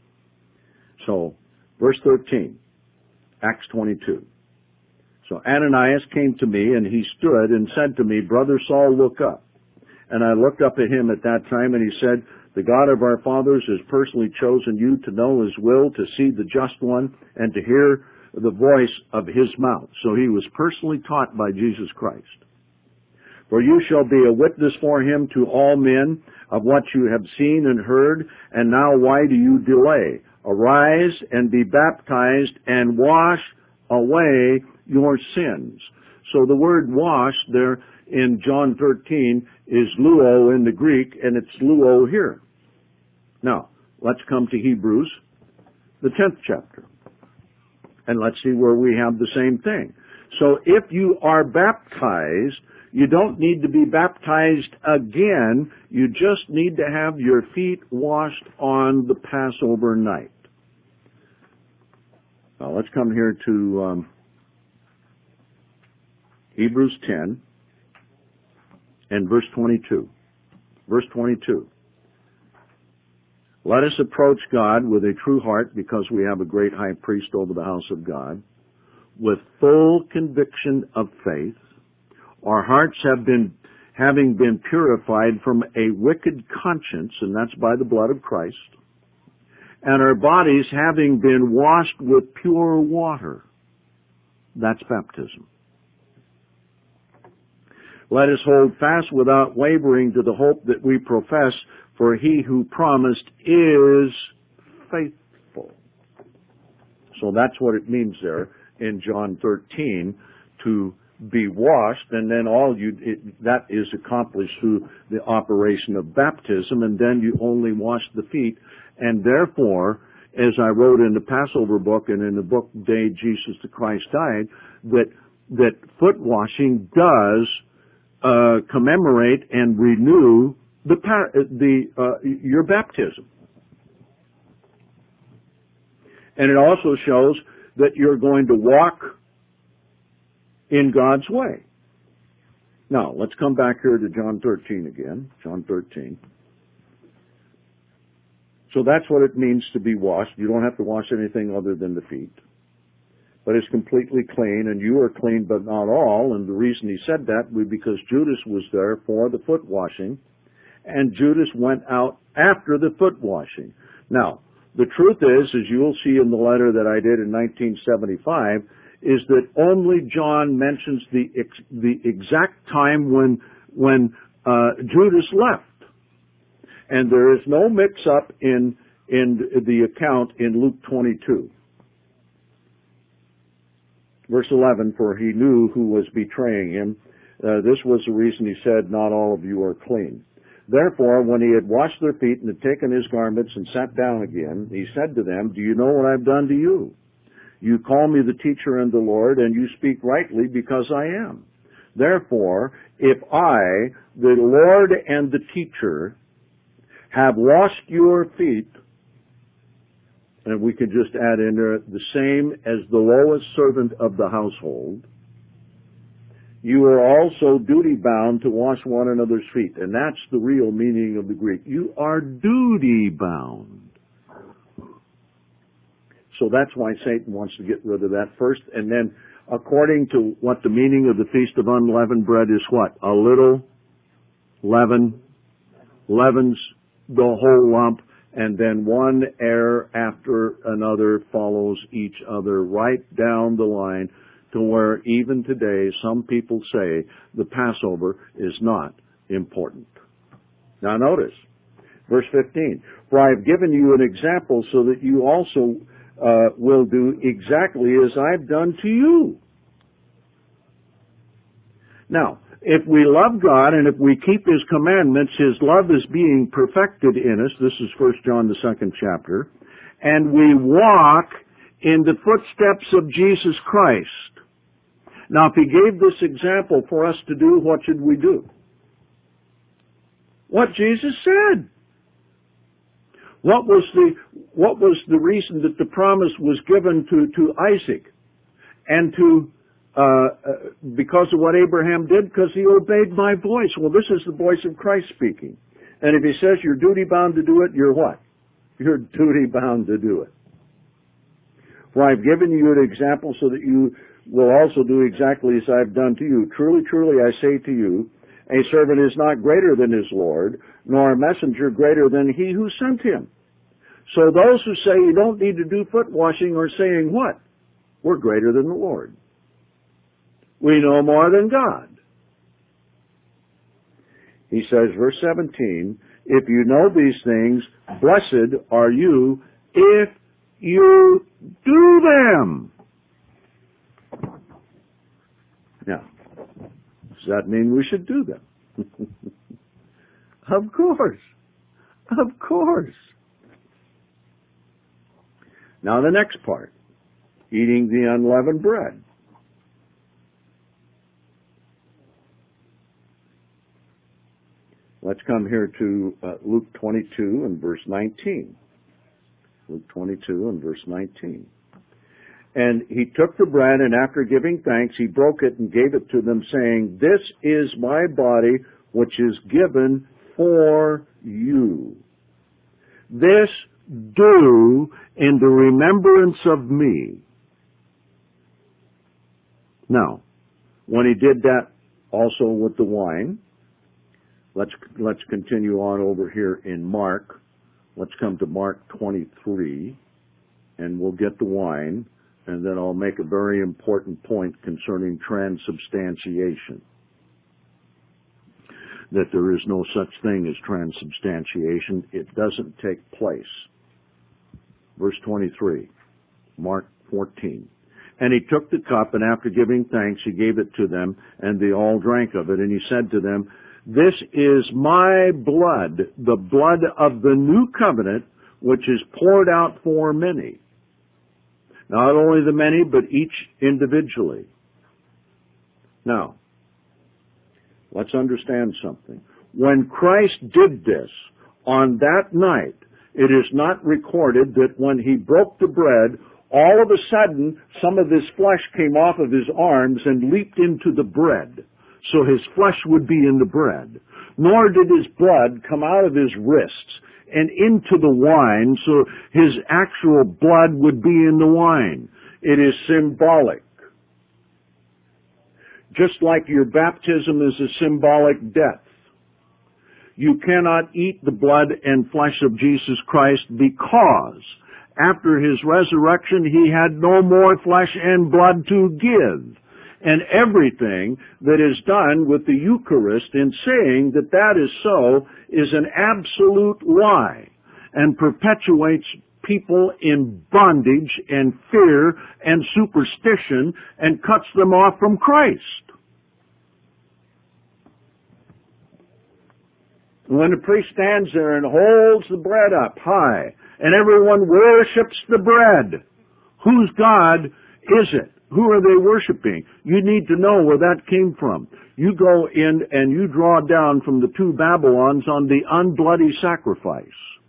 So, verse thirteen, Acts twenty-two. So Ananias came to me, and he stood and said to me, Brother Saul, look up. And I looked up at him at that time, and he said, the God of our fathers has personally chosen you to know his will, to see the just one, and to hear the voice of his mouth. So he was personally taught by Jesus Christ. For you shall be a witness for him to all men of what you have seen and heard, and now why do you delay? Arise and be baptized and wash away your sins. So the word wash there in John thirteen is luo in the Greek, and it's luo here. Now, let's come to Hebrews, the tenth chapter, and let's see where we have the same thing. So if you are baptized, you don't need to be baptized again. You just need to have your feet washed on the Passover night. Now let's come here to um, Hebrews ten and verse twenty-two. Verse twenty-two. Let us approach God with a true heart, because we have a great high priest over the house of God, with full conviction of faith. Our hearts have been, having been purified from a wicked conscience, and that's by the blood of Christ, and our bodies having been washed with pure water. That's baptism. Let us hold fast without wavering to the hope that we profess, for he who promised is faithful. So that's what it means there in John thirteen, to be washed, and then all you it, that is accomplished through the operation of baptism, and then you only wash the feet. And therefore, as I wrote in the Passover book and in the book Day Jesus the Christ Died, that that foot washing does uh, commemorate and renew the the uh, your baptism, and it also shows that you're going to walk in God's way. Now, let's come back here to John thirteen again. John thirteen. So that's what it means to be washed. You don't have to wash anything other than the feet. But it's completely clean, and you are clean, but not all. And the reason he said that was because Judas was there for the foot washing, and Judas went out after the foot washing. Now, the truth is, as you'll see in the letter that I did in nineteen seventy-five, is that only John mentions the ex, the exact time when when uh, Judas left, and there is no mix-up in in the account in Luke twenty-two, verse eleven. For he knew who was betraying him. Uh, this was the reason he said, "Not all of you are clean." Therefore, when he had washed their feet and had taken his garments and sat down again, he said to them, "Do you know what I've done to you? You call me the teacher and the Lord, and you speak rightly, because I am. Therefore, if I, the Lord and the teacher, have washed your feet," and we could just add in there, the same as the lowest servant of the household, "you are also duty-bound to wash one another's feet." And that's the real meaning of the Greek. You are duty-bound. So that's why Satan wants to get rid of that first. And then, according to what the meaning of the Feast of Unleavened Bread is, what? A little leaven leavens the whole lump, and then one error after another follows each other right down the line, to where even today some people say the Passover is not important. Now notice, verse fifteen, "For I have given you an example so that you also uh, will do exactly as I've done to you." Now, if we love God and if we keep His commandments, His love is being perfected in us. This is First John, the second chapter. And we walk in the footsteps of Jesus Christ. Now, if He gave this example for us to do, what should we do? What Jesus said. What was the, what was the reason that the promise was given to, to Isaac and to Uh, uh, because of what Abraham did? Because he obeyed my voice. Well, this is the voice of Christ speaking. And if He says you're duty-bound to do it, you're what? You're duty-bound to do it. "For I've given you an example so that you will also do exactly as I've done to you. Truly, truly, I say to you, a servant is not greater than his Lord, nor a messenger greater than he who sent him." So those who say you don't need to do foot washing are saying what? We're greater than the Lord. We know more than God. He says, verse seventeen, if you know these things, blessed are you if you do them. Now, does that mean we should do them? Of course. Of course. Now the next part, eating the unleavened bread. Let's come here to uh, Luke twenty-two and verse nineteen. Luke twenty-two and verse nineteen. And he took the bread, and after giving thanks, he broke it and gave it to them, saying, this is my body, which is given for you. This do in the remembrance of me. Now, when he did that also with the wine, let's let's continue on over here in Mark. Let's come to Mark twenty-three, and we'll get the wine, and then I'll make a very important point concerning transubstantiation. That there is no such thing as transubstantiation. It doesn't take place. Verse twenty-three, Mark fourteen. And he took the cup, and after giving thanks, he gave it to them, and they all drank of it. And he said to them, this is my blood, the blood of the new covenant, which is poured out for many. Not only the many, but each individually. Now, let's understand something. When Christ did this, on that night, it is not recorded that when he broke the bread, all of a sudden, some of his flesh came off of his arms and leaped into the bread. So his flesh would be in the bread. Nor did his blood come out of his wrists and into the wine, so his actual blood would be in the wine. It is symbolic. Just like your baptism is a symbolic death. You cannot eat the blood and flesh of Jesus Christ because after his resurrection he had no more flesh and blood to give. And everything that is done with the Eucharist in saying that that is so is an absolute lie and perpetuates people in bondage and fear and superstition and cuts them off from Christ. When the priest stands there and holds the bread up high and everyone worships the bread, whose God is it? Who are they worshiping? You need to know where that came from. You go in and you draw down from the two Babylons on the unbloody sacrifice.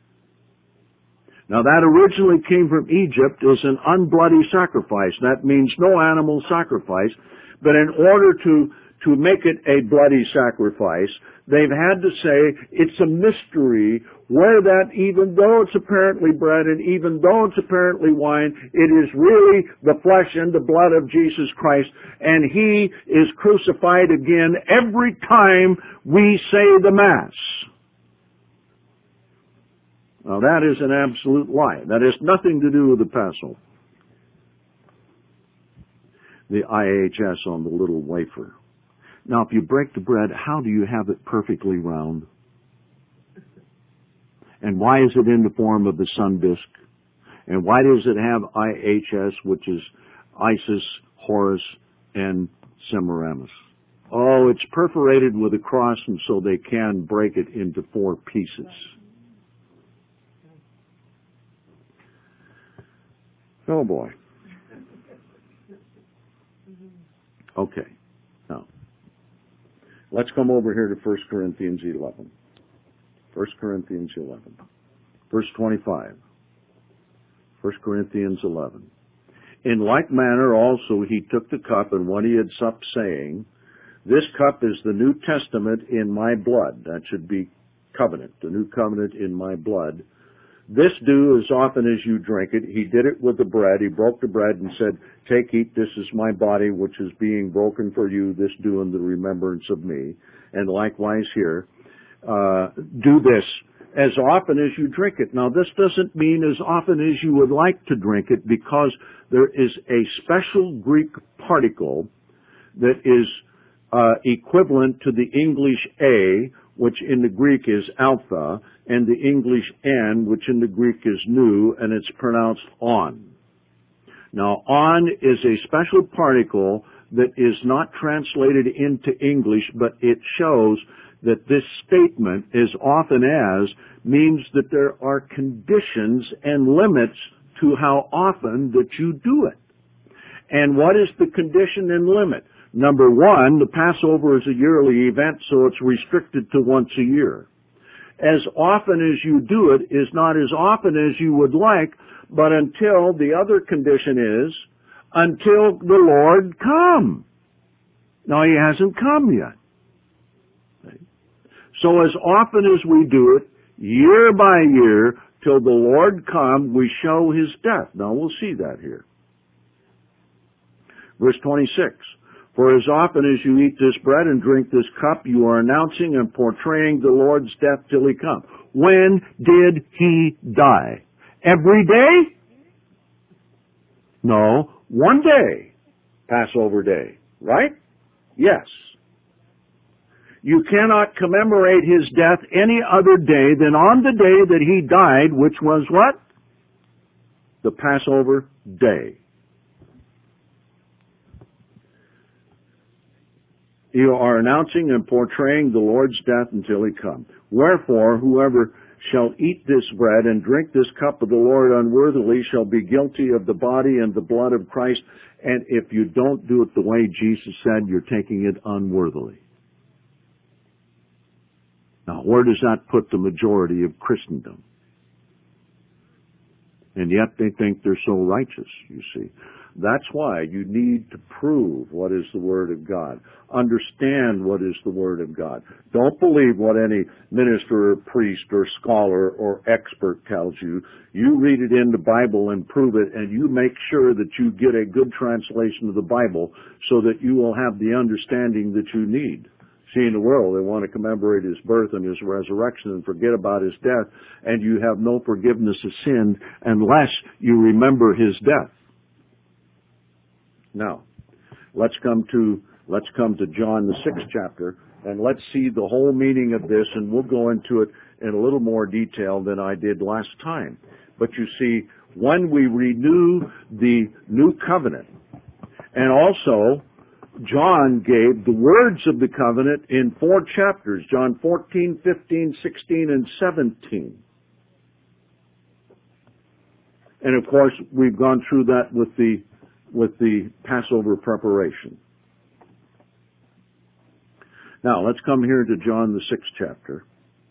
Now that originally came from Egypt as an unbloody sacrifice. That means no animal sacrifice. But in order to, to make it a bloody sacrifice, they've had to say it's a mystery where that, even though it's apparently bread and even though it's apparently wine, it is really the flesh and the blood of Jesus Christ, and he is crucified again every time we say the Mass. Now that is an absolute lie. That has nothing to do with the Passover. The I H S on the little wafer. Now, if you break the bread, how do you have it perfectly round? And why is it in the form of the sun disk? And why does it have I H S, which is Isis, Horus, and Semiramis? Oh, it's perforated with a cross, and so they can break it into four pieces. Oh, boy. Okay. Now, let's come over here to First Corinthians eleven. First Corinthians eleven. Verse twenty-five. First Corinthians eleven. In like manner also he took the cup, and when he had supped, saying, this cup is the New Testament in my blood. That should be covenant, the new covenant in my blood. This do as often as you drink it. He did it with the bread. He broke the bread and said, take, eat, this is my body, which is being broken for you. This do in the remembrance of me. And likewise here, uh, do this as often as you drink it. Now, this doesn't mean as often as you would like to drink it, because there is a special Greek particle that is uh, equivalent to the English a, which in the Greek is alpha, and the English en, which in the Greek is nu, and it's pronounced on. Now, on is a special particle that is not translated into English, but it shows that this statement, as often as, means that there are conditions and limits to how often that you do it. And what is the condition and limit? Number one, the Passover is a yearly event, so it's restricted to once a year. As often as you do it is not as often as you would like, but until, the other condition is, until the Lord come. Now, He hasn't come yet. So as often as we do it, year by year, till the Lord come, we show His death. Now, we'll see that here. Verse twenty-six, for as often as you eat this bread and drink this cup, you are announcing and portraying the Lord's death till He come. When did He die? Every day? No, one day, Passover day, right? Yes. You cannot commemorate His death any other day than on the day that He died, which was what? The Passover day. You are announcing and portraying the Lord's death until He come. Wherefore, whoever shall eat this bread and drink this cup of the Lord unworthily shall be guilty of the body and the blood of Christ. And if you don't do it the way Jesus said, you're taking it unworthily. Now, where does that put the majority of Christendom? And yet they think they're so righteous, you see. That's why you need to prove what is the Word of God. Understand what is the Word of God. Don't believe what any minister or priest or scholar or expert tells you. You read it in the Bible and prove it, and you make sure that you get a good translation of the Bible so that you will have the understanding that you need. See, in the world, they want to commemorate His birth and His resurrection and forget about His death, and you have no forgiveness of sin unless you remember His death. Now, let's come to let's come to John the sixth chapter, and let's see the whole meaning of this, and we'll go into it in a little more detail than I did last time. But you see, when we renew the new covenant, and also John gave the words of the covenant in four chapters, John fourteen, fifteen, sixteen, and seventeen. And of course, we've gone through that with the with the Passover preparation. Now, let's come here to John the sixth chapter.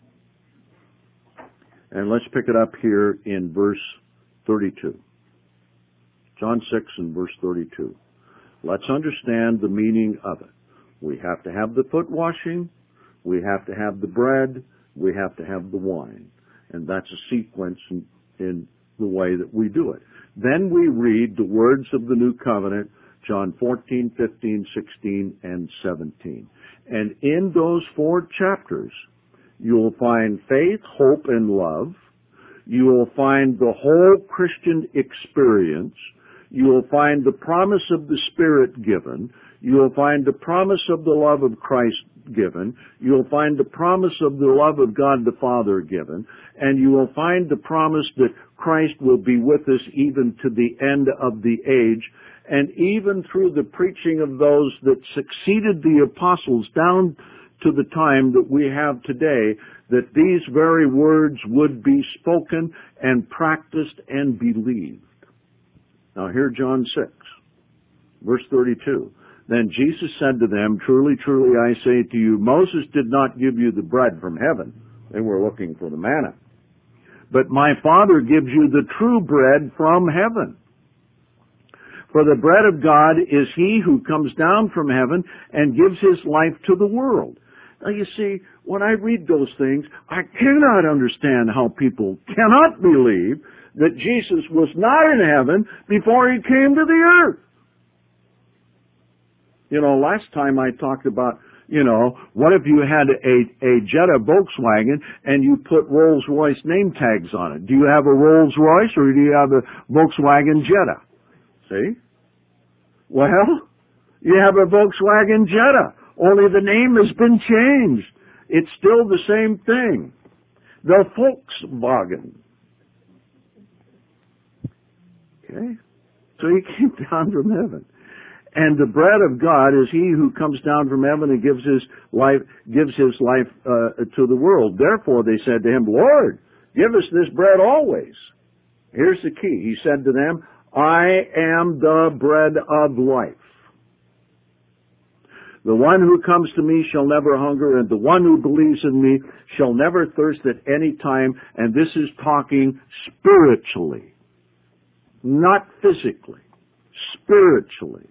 And let's pick it up here in verse thirty-two. John six and verse thirty-two. Let's understand the meaning of it. We have to have the foot washing, we have to have the bread, we have to have the wine. And that's a sequence in, in the way that we do it. Then we read the words of the new covenant, John fourteen, fifteen, sixteen, and seventeen. And in those four chapters, you'll find faith, hope, and love. You will find the whole Christian experience. You will find the promise of the Spirit given. You will find the promise of the love of Christ given. You will find the promise of the love of God the Father given. And you will find the promise that Christ will be with us even to the end of the age, and even through the preaching of those that succeeded the apostles down to the time that we have today, that these very words would be spoken and practiced and believed. Now here John six, verse thirty-two. Then Jesus said to them, truly, truly, I say to you, Moses did not give you the bread from heaven. They were looking for the manna. But my Father gives you the true bread from heaven. For the bread of God is He who comes down from heaven and gives His life to the world. Now you see, when I read those things, I cannot understand how people cannot believe that Jesus was not in heaven before He came to the earth. You know, last time I talked about, you know, what if you had a, a Jetta Volkswagen and you put Rolls-Royce name tags on it? Do you have a Rolls-Royce or do you have a Volkswagen Jetta? See? Well, you have a Volkswagen Jetta, only the name has been changed. It's still the same thing. The Volkswagen. Okay? So he came down from heaven. And the bread of God is he who comes down from heaven and gives his life, gives his life uh, to the world. Therefore they said to him, Lord, give us this bread always. Here's the key. He said to them, I am the bread of life. The one who comes to me shall never hunger, and the one who believes in me shall never thirst at any time. And this is talking spiritually, not physically, spiritually.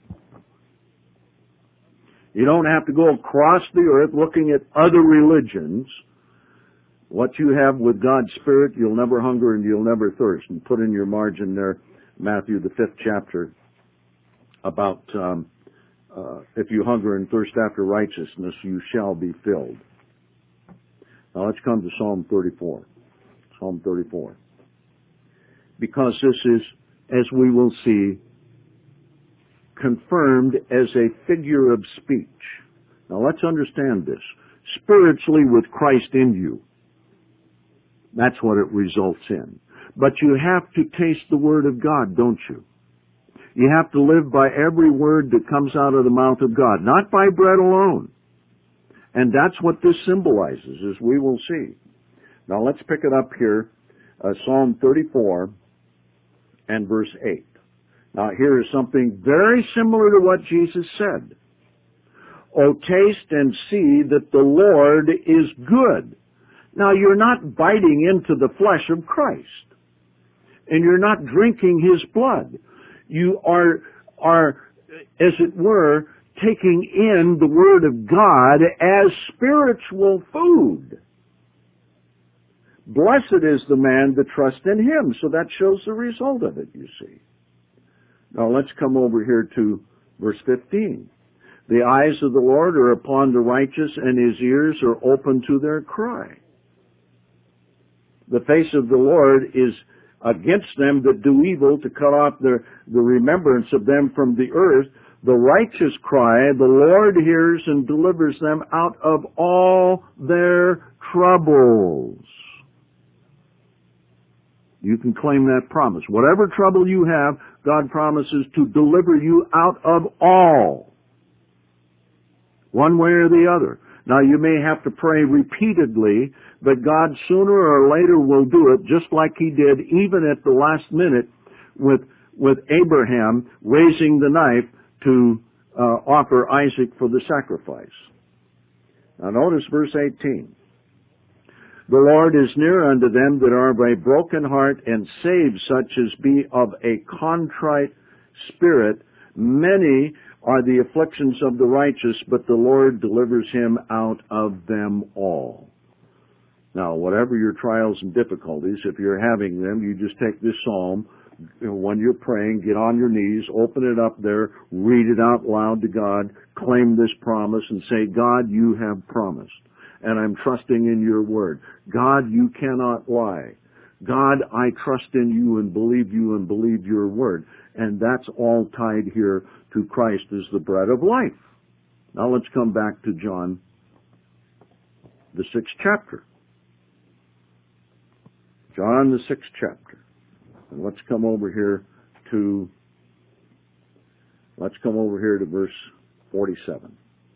You don't have to go across the earth looking at other religions. What you have with God's Spirit, you'll never hunger and you'll never thirst. And put in your margin there, Matthew, the fifth chapter, about um, uh, if you hunger and thirst after righteousness, you shall be filled. Now let's come to Psalm thirty-four. Psalm thirty-four. Because this is, as we will see, confirmed as a figure of speech. Now let's understand this. Spiritually with Christ in you. That's what it results in. But you have to taste the Word of God, don't you? You have to live by every word that comes out of the mouth of God, not by bread alone. And that's what this symbolizes, as we will see. Now let's pick it up here, uh, Psalm thirty-four and verse eight. Now here is something very similar to what Jesus said. Oh, taste and see that the Lord is good. Now you're not biting into the flesh of Christ. And you're not drinking His blood. You are, are, as it were, taking in the Word of God as spiritual food. Blessed is the man that trusts in Him. So that shows the result of it, you see. Now let's come over here to verse fifteen. The eyes of the Lord are upon the righteous, and His ears are open to their cry. The face of the Lord is against them that do evil, to cut off the, the remembrance of them from the earth. The righteous cry, the Lord hears and delivers them out of all their troubles. You can claim that promise. Whatever trouble you have, God promises to deliver you out of all. One way or the other. Now you may have to pray repeatedly, but God sooner or later will do it, just like He did even at the last minute with, with Abraham raising the knife to uh, offer Isaac for the sacrifice. Now notice verse eighteen. The Lord is near unto them that are of a broken heart, and saves such as be of a contrite spirit. Many are the afflictions of the righteous, but the Lord delivers him out of them all. Now, whatever your trials and difficulties, if you're having them, you just take this psalm. You know, when you're praying, get on your knees, open it up there, read it out loud to God, claim this promise, and say, God, you have promised, and I'm trusting in your word. God, you cannot lie. God, I trust in you and believe you and believe your word. And that's all tied here to Christ as the bread of life. Now let's come back to John, the sixth chapter. John, the sixth chapter. And let's come over here to, let's come over here to verse forty-seven.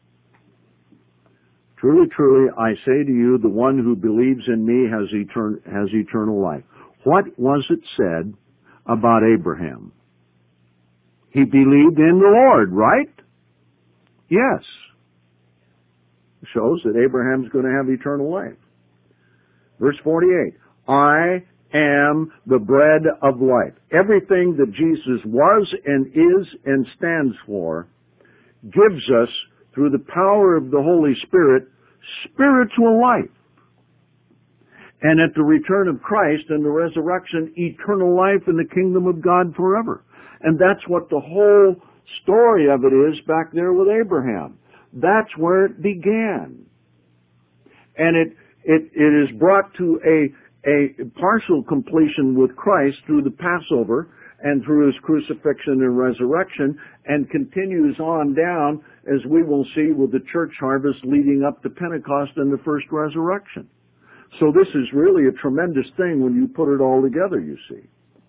Truly, truly, I say to you, the one who believes in me has, etern- has eternal life. What was it said about Abraham? He believed in the Lord, right? Yes. Shows that Abraham's going to have eternal life. Verse forty-eight. I am the bread of life. Everything that Jesus was and is and stands for gives us, through the power of the Holy Spirit, spiritual life. And at the return of Christ and the resurrection, eternal life in the kingdom of God forever. And that's what the whole story of it is back there with Abraham. That's where it began. And it, it, it is brought to a, a partial completion with Christ through the Passover, and through his crucifixion and resurrection, and continues on down, as we will see, with the church harvest leading up to Pentecost and the first resurrection. So this is really a tremendous thing when you put it all together, you see.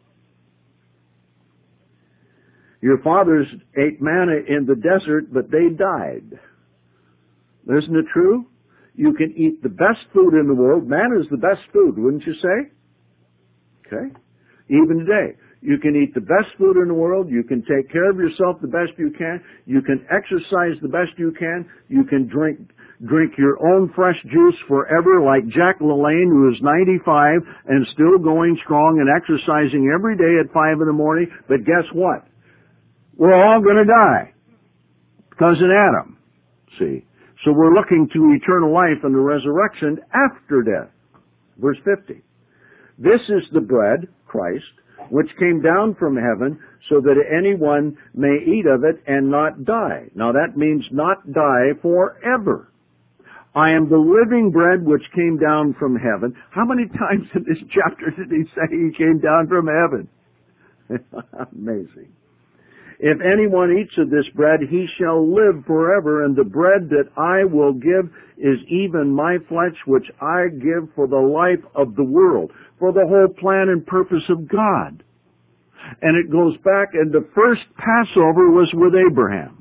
Your fathers ate manna in the desert, but they died. Isn't it true? You can eat the best food in the world. Manna is the best food, wouldn't you say? Okay. Even today. You can eat the best food in the world. You can take care of yourself the best you can. You can exercise the best you can. You can drink drink your own fresh juice forever, like Jack LaLanne, who is ninety-five and still going strong and exercising every day at five in the morning. But guess what? We're all going to die because of Adam. See? So we're looking to eternal life and the resurrection after death. Verse fifty. This is the bread, Christ, which came down from heaven, so that anyone may eat of it and not die. Now that means not die forever. I am the living bread which came down from heaven. How many times in this chapter did he say he came down from heaven? Amazing. If anyone eats of this bread, he shall live forever, and the bread that I will give is even my flesh, which I give for the life of the world, for the whole plan and purpose of God. And it goes back, and the first Passover was with Abraham.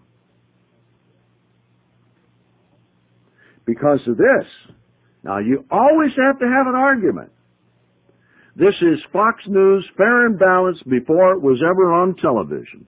Because of this. Now, you always have to have an argument. This is Fox News, fair and balanced, before it was ever on television.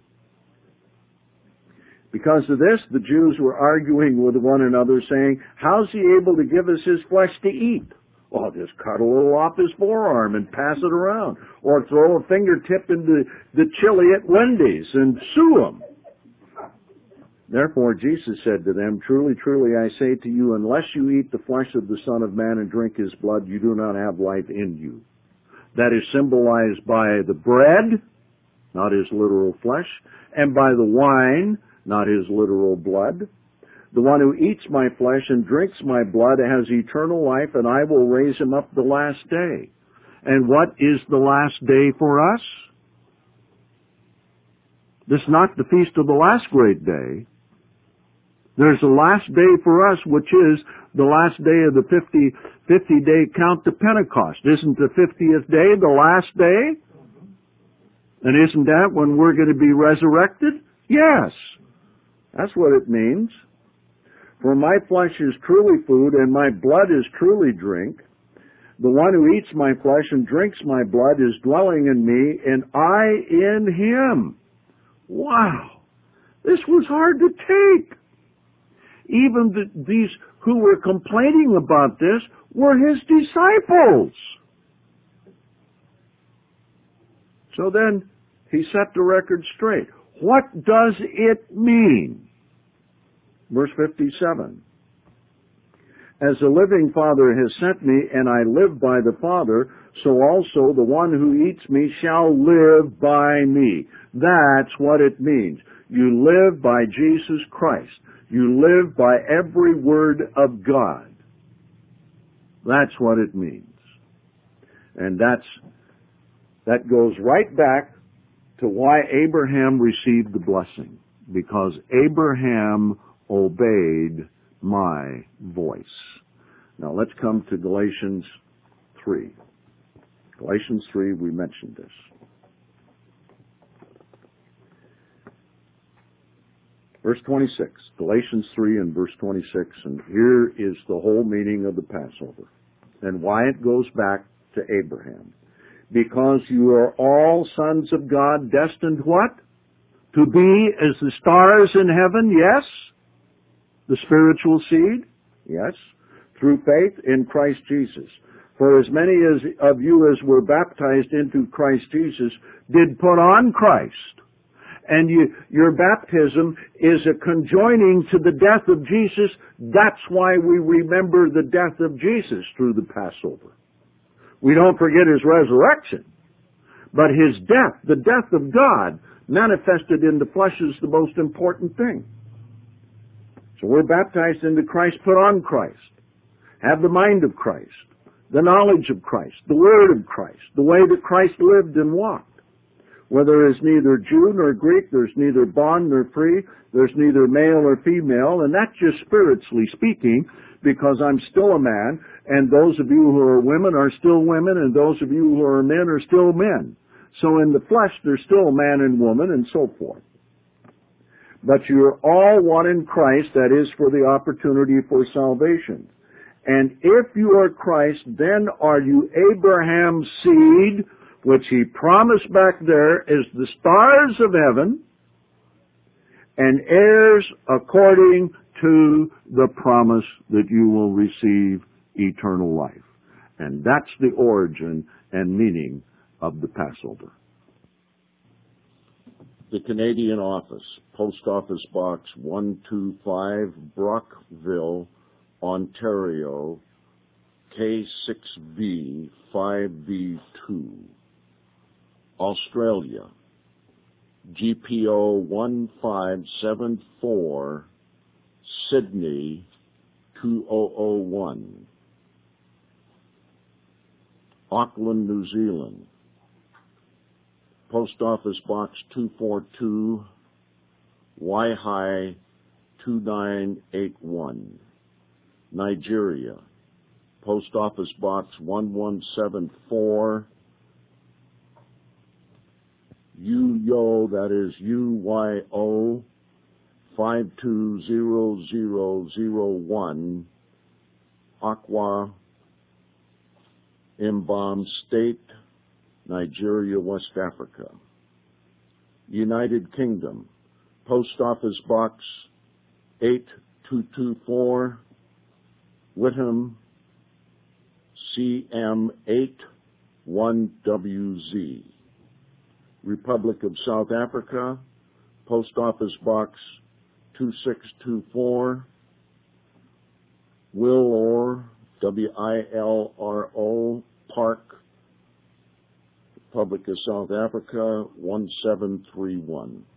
Because of this, the Jews were arguing with one another, saying, how's he able to give us his flesh to eat? Well, just cut a little off his forearm and pass it around. Or throw a fingertip into the chili at Wendy's and sue him. Therefore, Jesus said to them, truly, truly, I say to you, unless you eat the flesh of the Son of Man and drink his blood, you do not have life in you. That is symbolized by the bread, not his literal flesh, and by the wine, not his literal blood. The one who eats my flesh and drinks my blood has eternal life, and I will raise him up the last day. And what is the last day for us? This is not the feast of the last great day. There's a last day for us, which is the last day of the fifty, fifty-day count to Pentecost. Isn't the fiftieth day the last day? And isn't that when we're going to be resurrected? Yes. That's what it means. For my flesh is truly food, and my blood is truly drink. The one who eats my flesh and drinks my blood is dwelling in me, and I in him. Wow! This was hard to take. Even the, these who were complaining about this were his disciples. So then he set the record straight. What does it mean? Verse fifty-seven. As the living Father has sent me, and I live by the Father, so also the one who eats me shall live by me. That's what it means. You live by Jesus Christ. You live by every word of God. That's what it means. And that's, that goes right back to why Abraham received the blessing. Because Abraham obeyed my voice. Now let's come to Galatians three. Galatians three, we mentioned this. Verse twenty-six, Galatians three and verse twenty-six, and here is the whole meaning of the Passover and why it goes back to Abraham. Because you are all sons of God, destined what? To be as the stars in heaven, yes. The spiritual seed, yes. Through faith in Christ Jesus. For as many as of you as were baptized into Christ Jesus did put on Christ. And you, your baptism is a conjoining to the death of Jesus. That's why we remember the death of Jesus through the Passover. We don't forget his resurrection. But his death, the death of God, manifested in the flesh is the most important thing. So we're baptized into Christ, put on Christ. Have the mind of Christ, the knowledge of Christ, the word of Christ, the way that Christ lived and walked. where there is neither Jew nor Greek, there's neither bond nor free, there's neither male or female, and that's just spiritually speaking, because I'm still a man, and those of you who are women are still women, and those of you who are men are still men. So in the flesh, there's still man and woman, and so forth. But you're all one in Christ, that is for the opportunity for salvation. And if you are Christ, then are you Abraham's seed, which he promised back there is the stars of heaven, and heirs according to the promise that you will receive eternal life. And that's the origin and meaning of the Passover. The Canadian Office, Post Office Box one two five, Brockville, Ontario, K six V five V two. Australia, G P O one five seven four, Sydney two thousand one. Auckland, New Zealand, Post Office Box two forty-two, Waihi two nine eight one. Nigeria, Post Office Box one one seven four, Uyo, that is U Y O, five two zero zero zero one, Akwa, Mbam State, Nigeria, West Africa. United Kingdom, Post Office Box eight two two four, Whitham, C M eight one W Z. Republic of South Africa, Post Office Box two six two four, Willor, W I L R O, Park, Republic of South Africa, one seven three one.